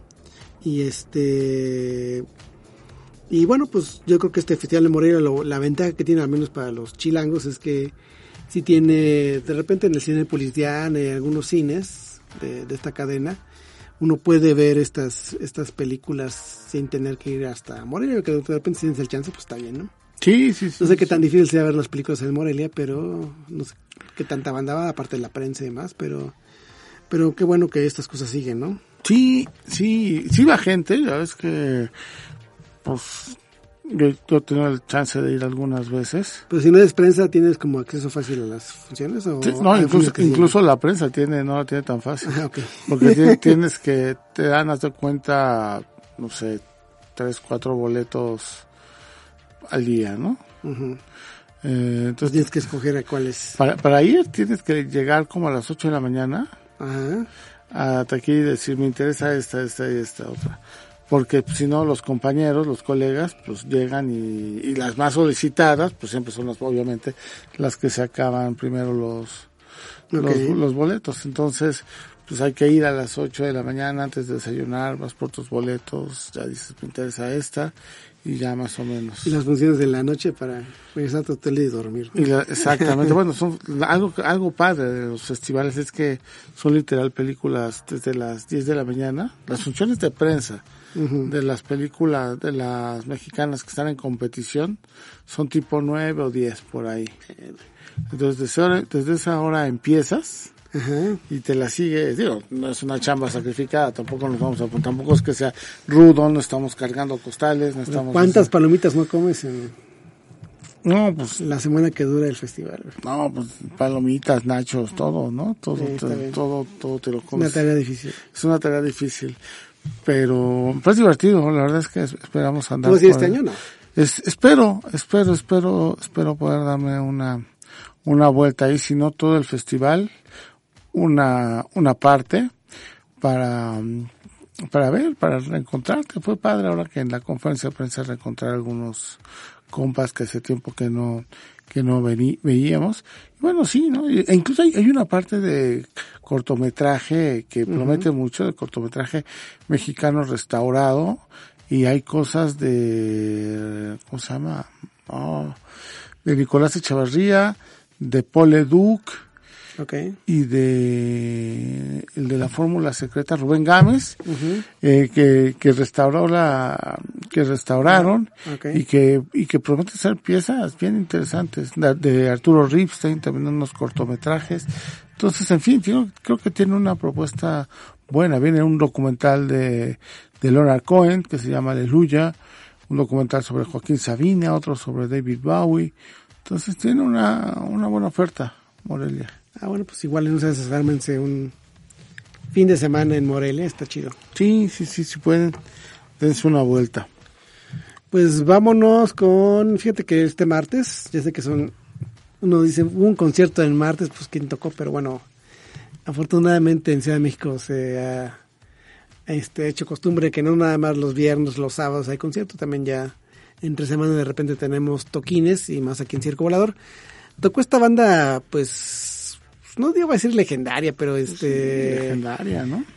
Y bueno, pues yo creo que este Festival de Morelia, la ventaja que tiene al menos para los chilangos es que sí tiene, de repente en el cine Polician, en algunos cines de esta cadena, uno puede ver estas películas sin tener que ir hasta Morelia, que de repente si tienes el chance, pues está bien, ¿no? Sí. No sé qué tan difícil sea ver las películas en Morelia, pero no sé qué tanta banda va, aparte de la prensa y demás, pero qué bueno que estas cosas siguen, ¿no? Sí va gente, ya ves que pues yo he tenido el chance de ir algunas veces. Pero si no eres prensa, ¿tienes como acceso fácil a las funciones? ¿O sí, no, incluso la prensa no la tiene tan fácil. Okay. Porque tienes que, te dan, haz de cuenta, no sé, 3-4 boletos al día, ¿no? Uh-huh. Entonces tienes que escoger a cuáles. Para ir tienes que llegar como a las 8 de la mañana. Ajá. Hasta aquí y decir, me interesa esta y esta otra. Porque si no, los compañeros, los colegas, pues llegan y las más solicitadas, pues siempre son obviamente las que se acaban primero los boletos. Entonces, pues hay que ir a las 8 de la mañana antes de desayunar, vas por tus boletos, ya dices, me interesa esta, y ya más o menos. Y las funciones de la noche para regresar a tu hotel y dormir. Exactamente. Bueno, son algo padre de los festivales es que son literal películas desde las 10 de la mañana, las funciones de prensa. Uh-huh. De las películas, de las mexicanas que están en competición, son tipo 9 o 10 por ahí. Entonces, desde esa hora empiezas, uh-huh, y te la sigues. Digo, no es una chamba sacrificada, tampoco es que sea rudo, no estamos cargando costales, no estamos... ¿Cuántas palomitas no comes No, pues... la semana que dura el festival? No, pues palomitas, nachos, todo, ¿no? Todo te lo comes. Es una tarea difícil. Pero es divertido, la verdad es que esperamos andar. ¿Cómo si este año no? Espero poder darme una vuelta ahí, si no todo el festival, una parte para reencontrarte. Fue padre ahora que en la conferencia de prensa reencontrar algunos compas que hace tiempo que no veíamos. Bueno, sí, ¿no? E incluso hay una parte de cortometraje que promete mucho, de cortometraje mexicano restaurado, y hay cosas de, ¿cómo se llama? De Nicolás Echevarría, de Paul Leduc, okay, y el de la Fórmula Secreta, Rubén Gámez, uh-huh, que restauraron, okay, y que prometen ser piezas bien interesantes, de Arturo Ripstein, también unos cortometrajes. Entonces, en fin, creo que tiene una propuesta buena. Viene un documental de Leonard Cohen que se llama Aleluya, un documental sobre Joaquín Sabina, otro sobre David Bowie. Entonces tiene una buena oferta, Morelia. Bueno, pues igual no se desármense un fin de semana en Morelia, está chido. Sí, pueden, dense una vuelta. Pues vámonos fíjate que este martes, ya sé que uno dice, hubo un concierto el martes, pues quién tocó, pero bueno, afortunadamente en Ciudad de México se ha hecho costumbre que no nada más los viernes, los sábados hay concierto, también ya entre semana de repente tenemos toquines, y más aquí en Circo Volador. Tocó esta banda, pues, no digo a decir legendaria, pero legendaria, ¿no?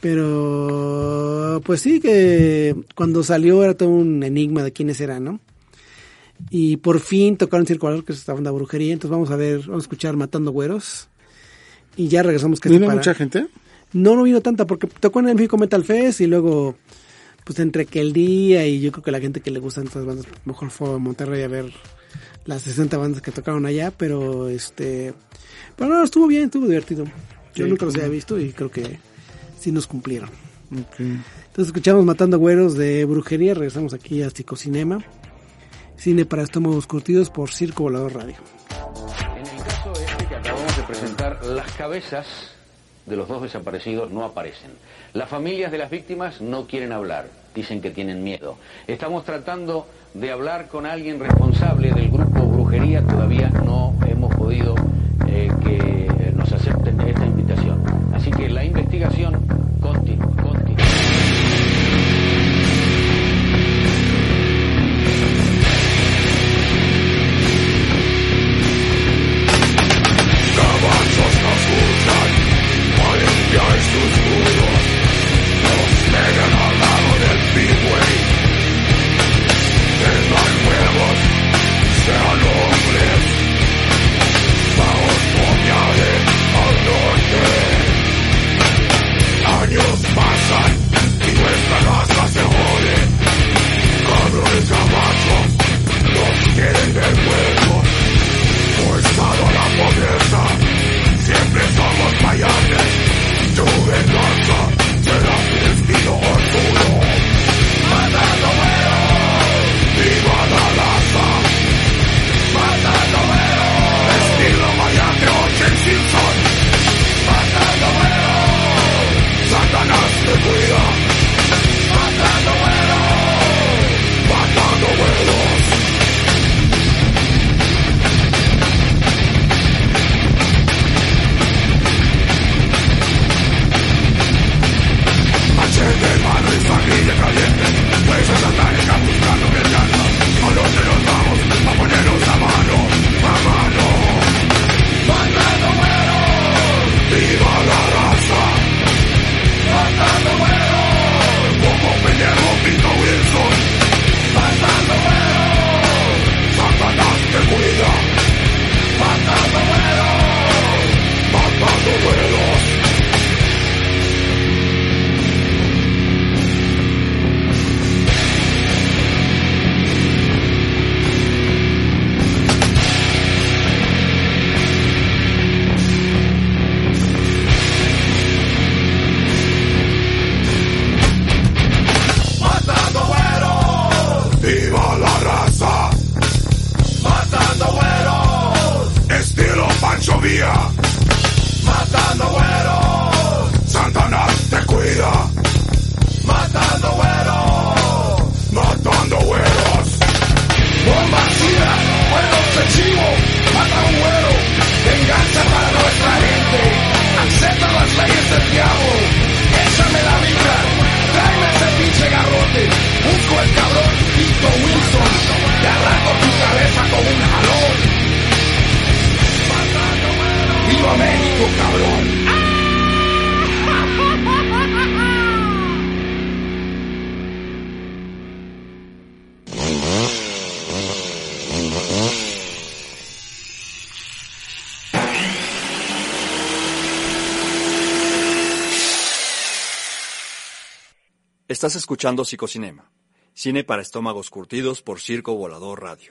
Pero, pues sí, que cuando salió era todo un enigma de quiénes eran, ¿no? Y por fin tocaron Circo Volador, que es esta banda Brujería. Entonces vamos a escuchar Matando Güeros. Y ya regresamos. ¿Viene mucha gente? no vino tanta, porque tocó en el México Metal Fest y luego, pues entre que el día y yo creo que la gente que le gustan estas bandas, mejor fue a Monterrey a ver las 60 bandas que tocaron allá, pero pero no, estuvo bien, estuvo divertido. Yo nunca los había visto y creo que sí nos cumplieron. Okay. Entonces escuchamos Matando Güeros de Brujería, regresamos aquí a Psicocinema, cine para estómagos curtidos por Circo Volador Radio. En el caso que acabamos de presentar, las cabezas de los 2 desaparecidos no aparecen. Las familias de las víctimas no quieren hablar, dicen que tienen miedo. Estamos tratando de hablar con alguien responsable del grupo Brujería, todavía no hemos podido que nos acepten esta invitación. Así que la investigación continúa. Cabachos nos gustan, para limpiar sus muros, nos pegan al lado del freeway. Tengan huevos, sean hombres, vamos puñales al norte. Años pasan y nuestra raza se jode. Cabrones cabachos, nos quieren ver muertos. Forzado a la pobreza, siempre somos payanes. Tu venganza será tu destino oscuro. Matando güeros, viva la raza. Matando güeros, estilo Miami Ocean Simpson. Matando güeros, Satanás te cuida. Matando güeros, matando güeros. Machete, mano y familia caliente, fuerzas satánicas buscando venganza. ¿A dónde nos vamos? A ponernos a mano, a mano. Matando güeros, viva la raza. Matando güeros, como pendejo Pito Wilson. Matando güeros, Satanás te cuida. Matando güeros, matando güeros. ¡Viva la raza! ¡Matando güeros! ¡Estilo Pancho Villa! ¡Matando güeros! ¡Satanás te cuida! ¡Matando güeros! ¡Matando güeros! ¡Bomba chida! ¡Fuegos de chivo! ¡Mata un güero! ¡Venganza para nuestra gente! ¡Acepta las leyes del diablo! ¡Échame la vibra! ¡Tráeme ese pinche garrote! ¡Busco el cabrón Pito Wilson! ¡Te arranco tu cabeza con un jalón! ¡Viva México, cabrón! Estás escuchando Psicocinema, cine para estómagos curtidos por Circo Volador Radio.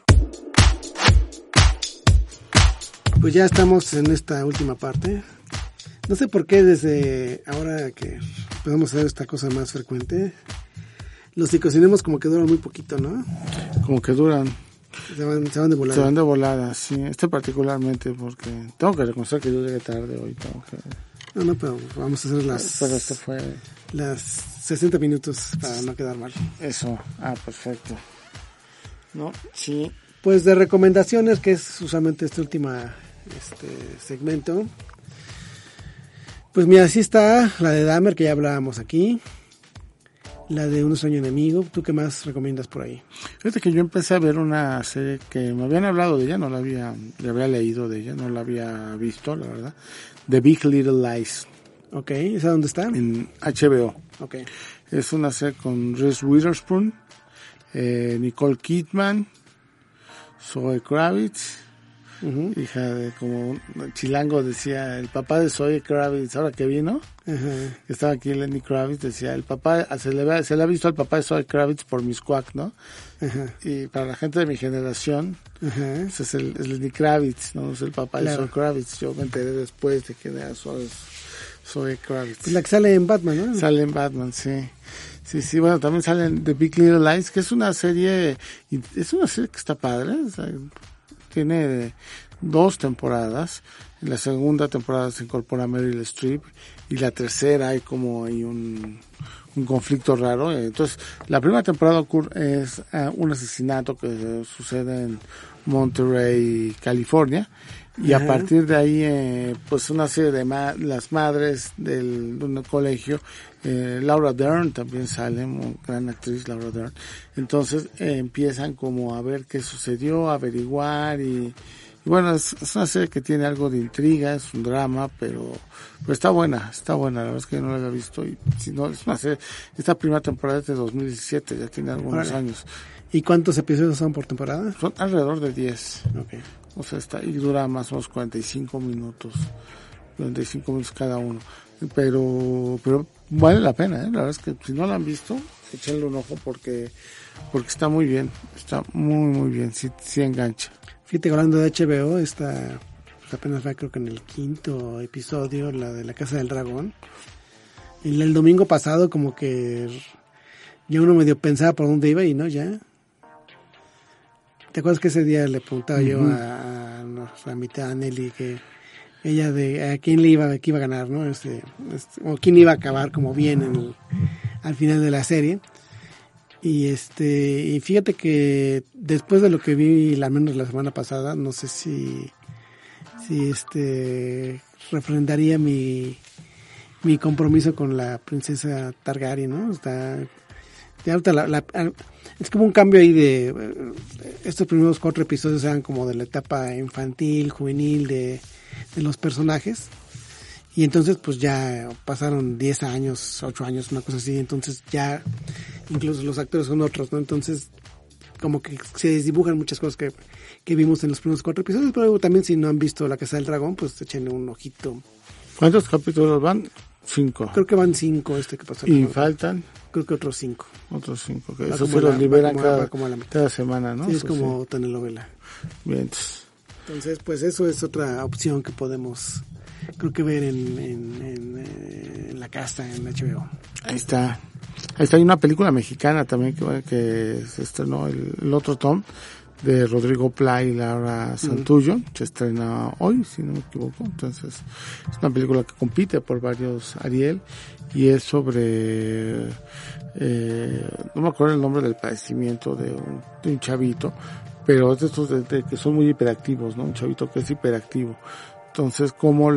Pues ya estamos en esta última parte. No sé por qué desde ahora que podemos hacer esta cosa más frecuente, los psicocinemas como que duran muy poquito, ¿no? Como que duran. Se van de volada. Se van de volada, sí. Particularmente porque tengo que reconocer que yo llegué tarde hoy. No, pero vamos a hacer Pero esto fue... las 60 minutos para no quedar mal. Eso, perfecto. ¿No? Sí. Pues de recomendaciones, que es usualmente este último segmento. Pues mira, así está la de Dahmer, que ya hablábamos aquí. La de Un extraño enemigo. ¿Tú qué más recomiendas por ahí? Fíjate que yo empecé a ver una serie que me habían hablado de ella, no la había leído de ella, no la había visto, la verdad. The Big Little Lies. Ok, ¿esa dónde está? En HBO. Ok. Es una serie con Reese Witherspoon, Nicole Kidman, Zoe Kravitz, hija de como un chilango, decía el papá de Zoe Kravitz, ahora que vino, que estaba aquí Lenny Kravitz, decía el papá, se le ha visto al papá de Zoe Kravitz por Miscuac, ¿no? Y para la gente de mi generación, ese es el Lenny Kravitz, ¿no? Es el papá de Zoe Kravitz. Yo me enteré después de que era Zoe Kravitz. Es la que sale en Batman, ¿no? Sale en Batman, sí. Sí, bueno, también sale en The Big Little Lies, que es una serie que está padre, o sea, tiene 2 temporadas. En la segunda temporada se incorpora Meryl Streep y la tercera hay un conflicto raro. Entonces, la primera temporada es un asesinato que sucede en Monterey, California, y a partir de ahí, pues una serie de las madres de un colegio, Laura Dern también sale, una gran actriz, Laura Dern. Entonces empiezan como a ver qué sucedió, a averiguar y bueno, es una serie que tiene algo de intriga, es un drama, pero está buena, la verdad es que yo no la había visto y si no, es una serie, esta primera temporada es de 2017, ya tiene algunos años. ¿Y cuántos episodios son por temporada? Son alrededor de 10. Okay. O sea, y dura más o menos 45 minutos cada uno. Pero vale la pena, la verdad es que si no la han visto, échenle un ojo porque está muy bien, está muy bien, sí engancha. Fíjate, hablando de HBO, apenas va creo que en el 5º episodio, la de La Casa del Dragón. El domingo pasado como que ya uno medio pensaba por dónde iba y no, ya. ¿Te acuerdas que ese día le preguntaba yo a nuestra mitad, a Nelly, que ella a quién que iba a ganar, ¿no? O quién iba a acabar como bien al final de la serie. Y fíjate que después de lo que vi, al menos la semana pasada, no sé si refrendaría mi compromiso con la princesa Targaryen, ¿no? Es como un cambio ahí de estos primeros 4 episodios eran como de la etapa infantil, juvenil de los personajes, y entonces pues ya pasaron 10 años, 8 años, una cosa así, entonces ya incluso los actores son otros, ¿no? Entonces como que se desdibujan muchas cosas que vimos en los primeros 4 episodios, pero luego también si no han visto La Casa del Dragón, pues échenle un ojito. ¿Cuántos capítulos van? 5. Creo que van 5 que pasó. ¿Y faltan? Creo que otros 5. Que eso se los liberan cada semana, ¿no? Sí, es como telenovela. Bien. Entonces, pues eso es otra opción que podemos, creo que ver en la casa, en HBO. Ahí está. Hay una película mexicana también que se estrenó, el otro Tom, de Rodrigo Pla y Laura Santullo, se estrena hoy, si no me equivoco. Entonces, es una película que compite por varios Ariel y es sobre, no me acuerdo el nombre del padecimiento de un chavito, pero es de estos de que son muy hiperactivos, ¿no? Un chavito que es hiperactivo. Entonces, como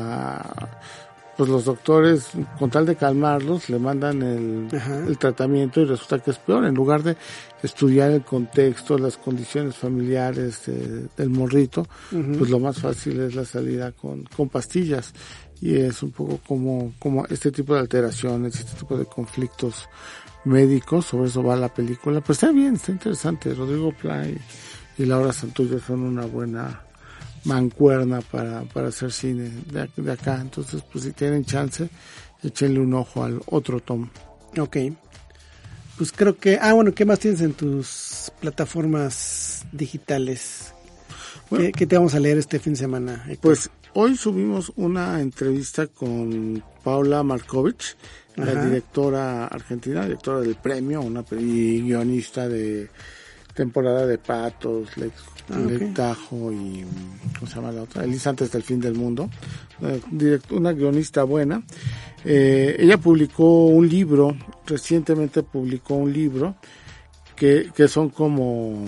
pues los doctores, con tal de calmarlos, le mandan el tratamiento y resulta que es peor. En lugar de estudiar el contexto, las condiciones familiares del morrito, pues lo más fácil es la salida con pastillas. Y es un poco como este tipo de alteraciones, este tipo de conflictos médicos, sobre eso va la película. Pero está bien, está interesante. Rodrigo Pla y Laura Santullo son una buena mancuerna para hacer cine de acá. Entonces, pues si tienen chance, échenle un ojo al otro Tom. Ok. Pues creo que... bueno, ¿qué más tienes en tus plataformas digitales? Bueno, ¿Qué te vamos a leer este fin de semana, Héctor? Pues hoy subimos una entrevista con Paula Markovich, la directora argentina, directora del premio, y guionista de Temporada de Patos, Lake Tahoe y ¿cómo se llama la otra? Elisa antes del fin del mundo, una guionista buena. Ella recientemente publicó un libro que son como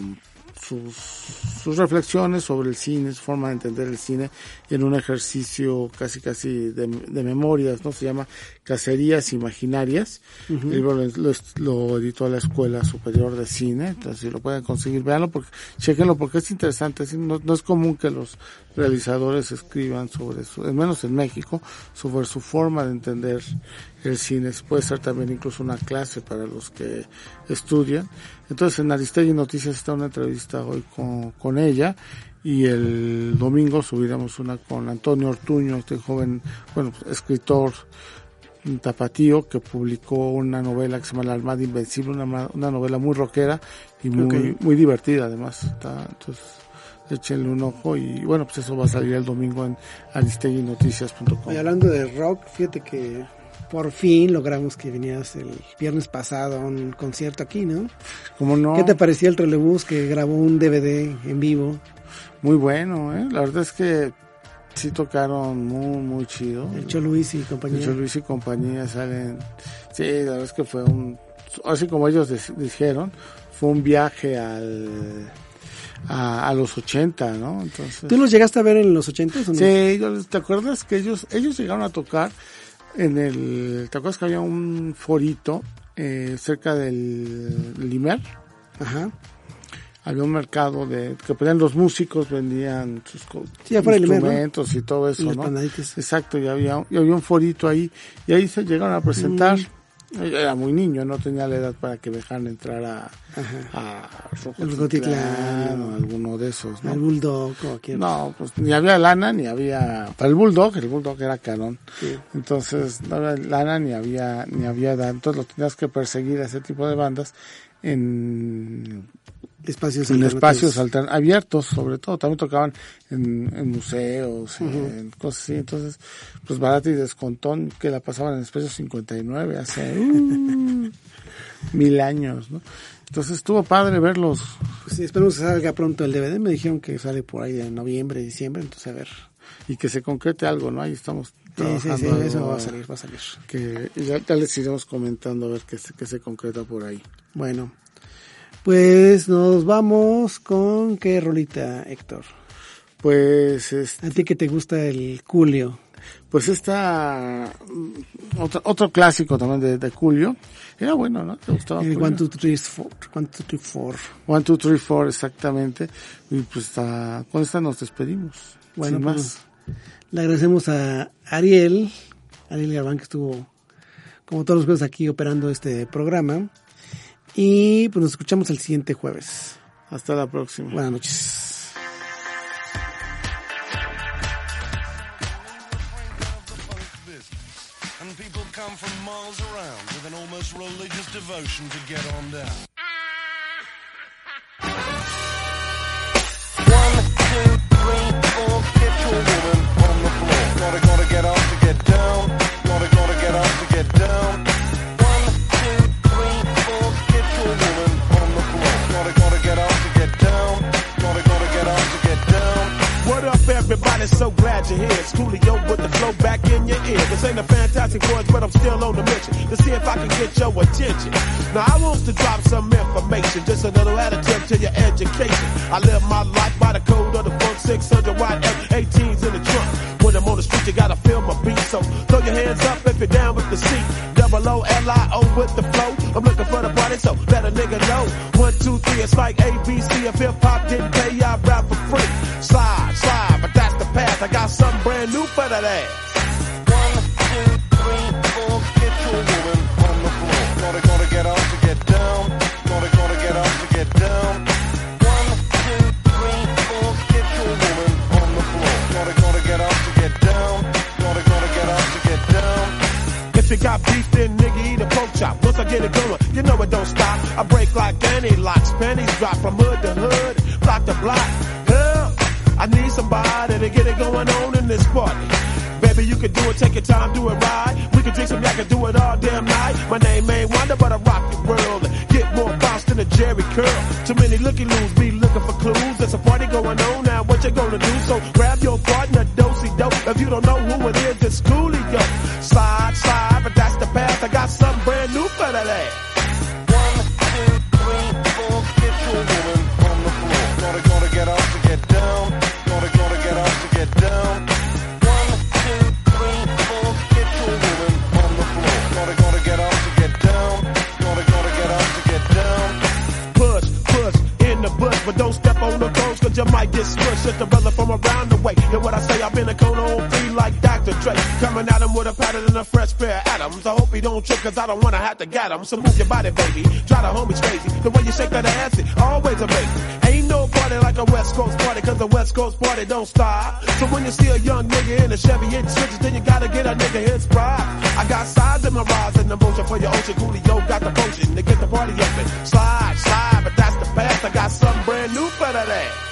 sus reflexiones sobre el cine, su forma de entender el cine en un ejercicio casi de memorias, ¿no? Se llama Cacerías Imaginarias. El libro lo editó la Escuela Superior de Cine, entonces si lo pueden conseguir, véanlo, chéquenlo porque es interesante. No es común que los realizadores escriban sobre eso, al menos en México, sobre su forma de entender el cine, puede ser también incluso una clase para los que estudian. Entonces en Aristegui Noticias está una entrevista hoy con ella, y el domingo subiremos una con Antonio Ortuño, este joven, escritor tapatío que publicó una novela que se llama La Armada Invencible, una novela muy rockera y muy divertida además. Entonces échenle un ojo, y pues eso va a salir el domingo en aristeguinoticias.com. Y hablando de rock, fíjate que por fin logramos que vinieras el viernes pasado a un concierto aquí, ¿no? ¿Cómo no? ¿Qué te pareció el Trolebús que grabó un DVD en vivo? Muy bueno, la verdad es que sí tocaron muy chido. El Choluis y compañía. El Choluis y compañía salen. Sí, la verdad es que fue así como ellos dijeron, fue un viaje a los 80, ¿no? Entonces. ¿Tú los llegaste a ver en los 80 o no? Sí, ¿te acuerdas que ellos llegaron a tocar ¿te acuerdas que había un forito cerca del Limer? Ajá. Había un mercado que ponían los músicos, vendían sus instrumentos y todo eso, ¿no? Exacto, y había un forito ahí, y ahí se llegaron a presentar. Era muy niño, no tenía la edad para que me dejaran entrar a el Gotitlán o alguno de esos, ¿no? El Bulldog o aquí. No, pues ni había lana, ni había... Para el Bulldog era carón. Sí. Entonces no había lana, ni había edad. Entonces lo tenías que perseguir a ese tipo de bandas en espacios abiertos, sobre todo. También tocaban en museos, en cosas así. Entonces, pues Barata y Descontón, que la pasaban en Espacio 59 hace 1000 años, ¿no? Entonces estuvo padre verlos. Pues sí, esperemos que salga pronto el DVD. Me dijeron que sale por ahí de noviembre, diciembre, entonces a ver. Y que se concrete algo, ¿no? Ahí estamos trabajando. Sí, eso va a salir. Que ya les iremos comentando a ver qué se concreta por ahí. Bueno, pues nos vamos con ¿qué rolita, Héctor? Pues ¿a ti que te gusta el Julio? Pues otro clásico también de Julio. Era bueno, ¿no? ¿Te gustaba? 1, 2, 3, 4. 1, 2, 3, 4, exactamente. Y pues con esta nos despedimos. Bueno, sin más. Le agradecemos a Ariel Garbán, que estuvo como todos los jueves aquí operando este programa. Y pues nos escuchamos el siguiente jueves. Hasta la próxima. Buenas noches. Come from miles around with an almost religious devotion to get on down. 1, 2, 3, 4, get your woman on the floor. Gotta get up to get down. Gotta get up to get down. 1, 2, 3, 4, get your woman on the floor. Gotta get up to get down. Gotta get up to get down. What up, everybody? So glad you're here. It's Coolio with the flow back in your ear. This ain't a Fantastic Voice, but I'm still on the mission to see if I can get your attention. Now I want to drop some information, just a little additive to your education. I live my life by the code of the funk, 600 watt F18s in the trunk. When I'm on the street, you gotta feel my beat, so throw your hands up if you're down with the seat. Double O-L-I-O with the flow. I'm looking for the party, so let a nigga know. 1, 2, 3, it's like ABC. If hip-hop didn't pay, I rap for free. Slide, but that's the path. I got something brand new for that ass. 1, 2, 3, 4, get your woman on the floor. Gotta get up to get down. Gotta get up to get down. 1, 2, 3, 4, get your woman on the floor. Gotta get up to get down. Gotta get up to get down. If you got beef, then nigga eat a pork chop. Once I get it going, you know it don't stop. I break like any locks, pennies drop from hood to hood, block to block. I need somebody to get it going on in this party. Baby, you can do it, take your time, do it right. We can drink some yak and do it all damn night. My name ain't Wonder, but I rock the world. Get more bounce than a Jerry curl. Too many looky-loos be looking for clues. There's a party going on now, what you gonna do? So grab your partner, do-si-do. If you don't know who it is, it's Coolio. Slide, but that's the path. I got something brand new for that ass. 1, 2, 3, 4, get your woman on the floor. Gotta get up to get down. Gotta get up to get down. 1, 2, 3, 4, get your woman on the floor. Gotta get up to get down. Gotta get up to get down. Push in the bush, but don't step on the goals, cause you might get smushed. It's the brother from around the way. Hear what I say? I've been a cone on free like Dr. Dre. Coming at him with with a pattern and a fresh pair of atoms. I hope he don't trip, cause I don't wanna have to get him. So move your body, baby. Try the homies crazy. The way you shake that ass, it always amazing. Ain't no party like a West Coast party, cause the West Coast party don't stop. So when you see a young nigga in a Chevy hitting switches, then you gotta get a nigga his pride. I got sides in my rise and the motion for your ocean. Coolio got the potion to get the party open. Slide, slide, but that's the past. I got something brand new for that ass.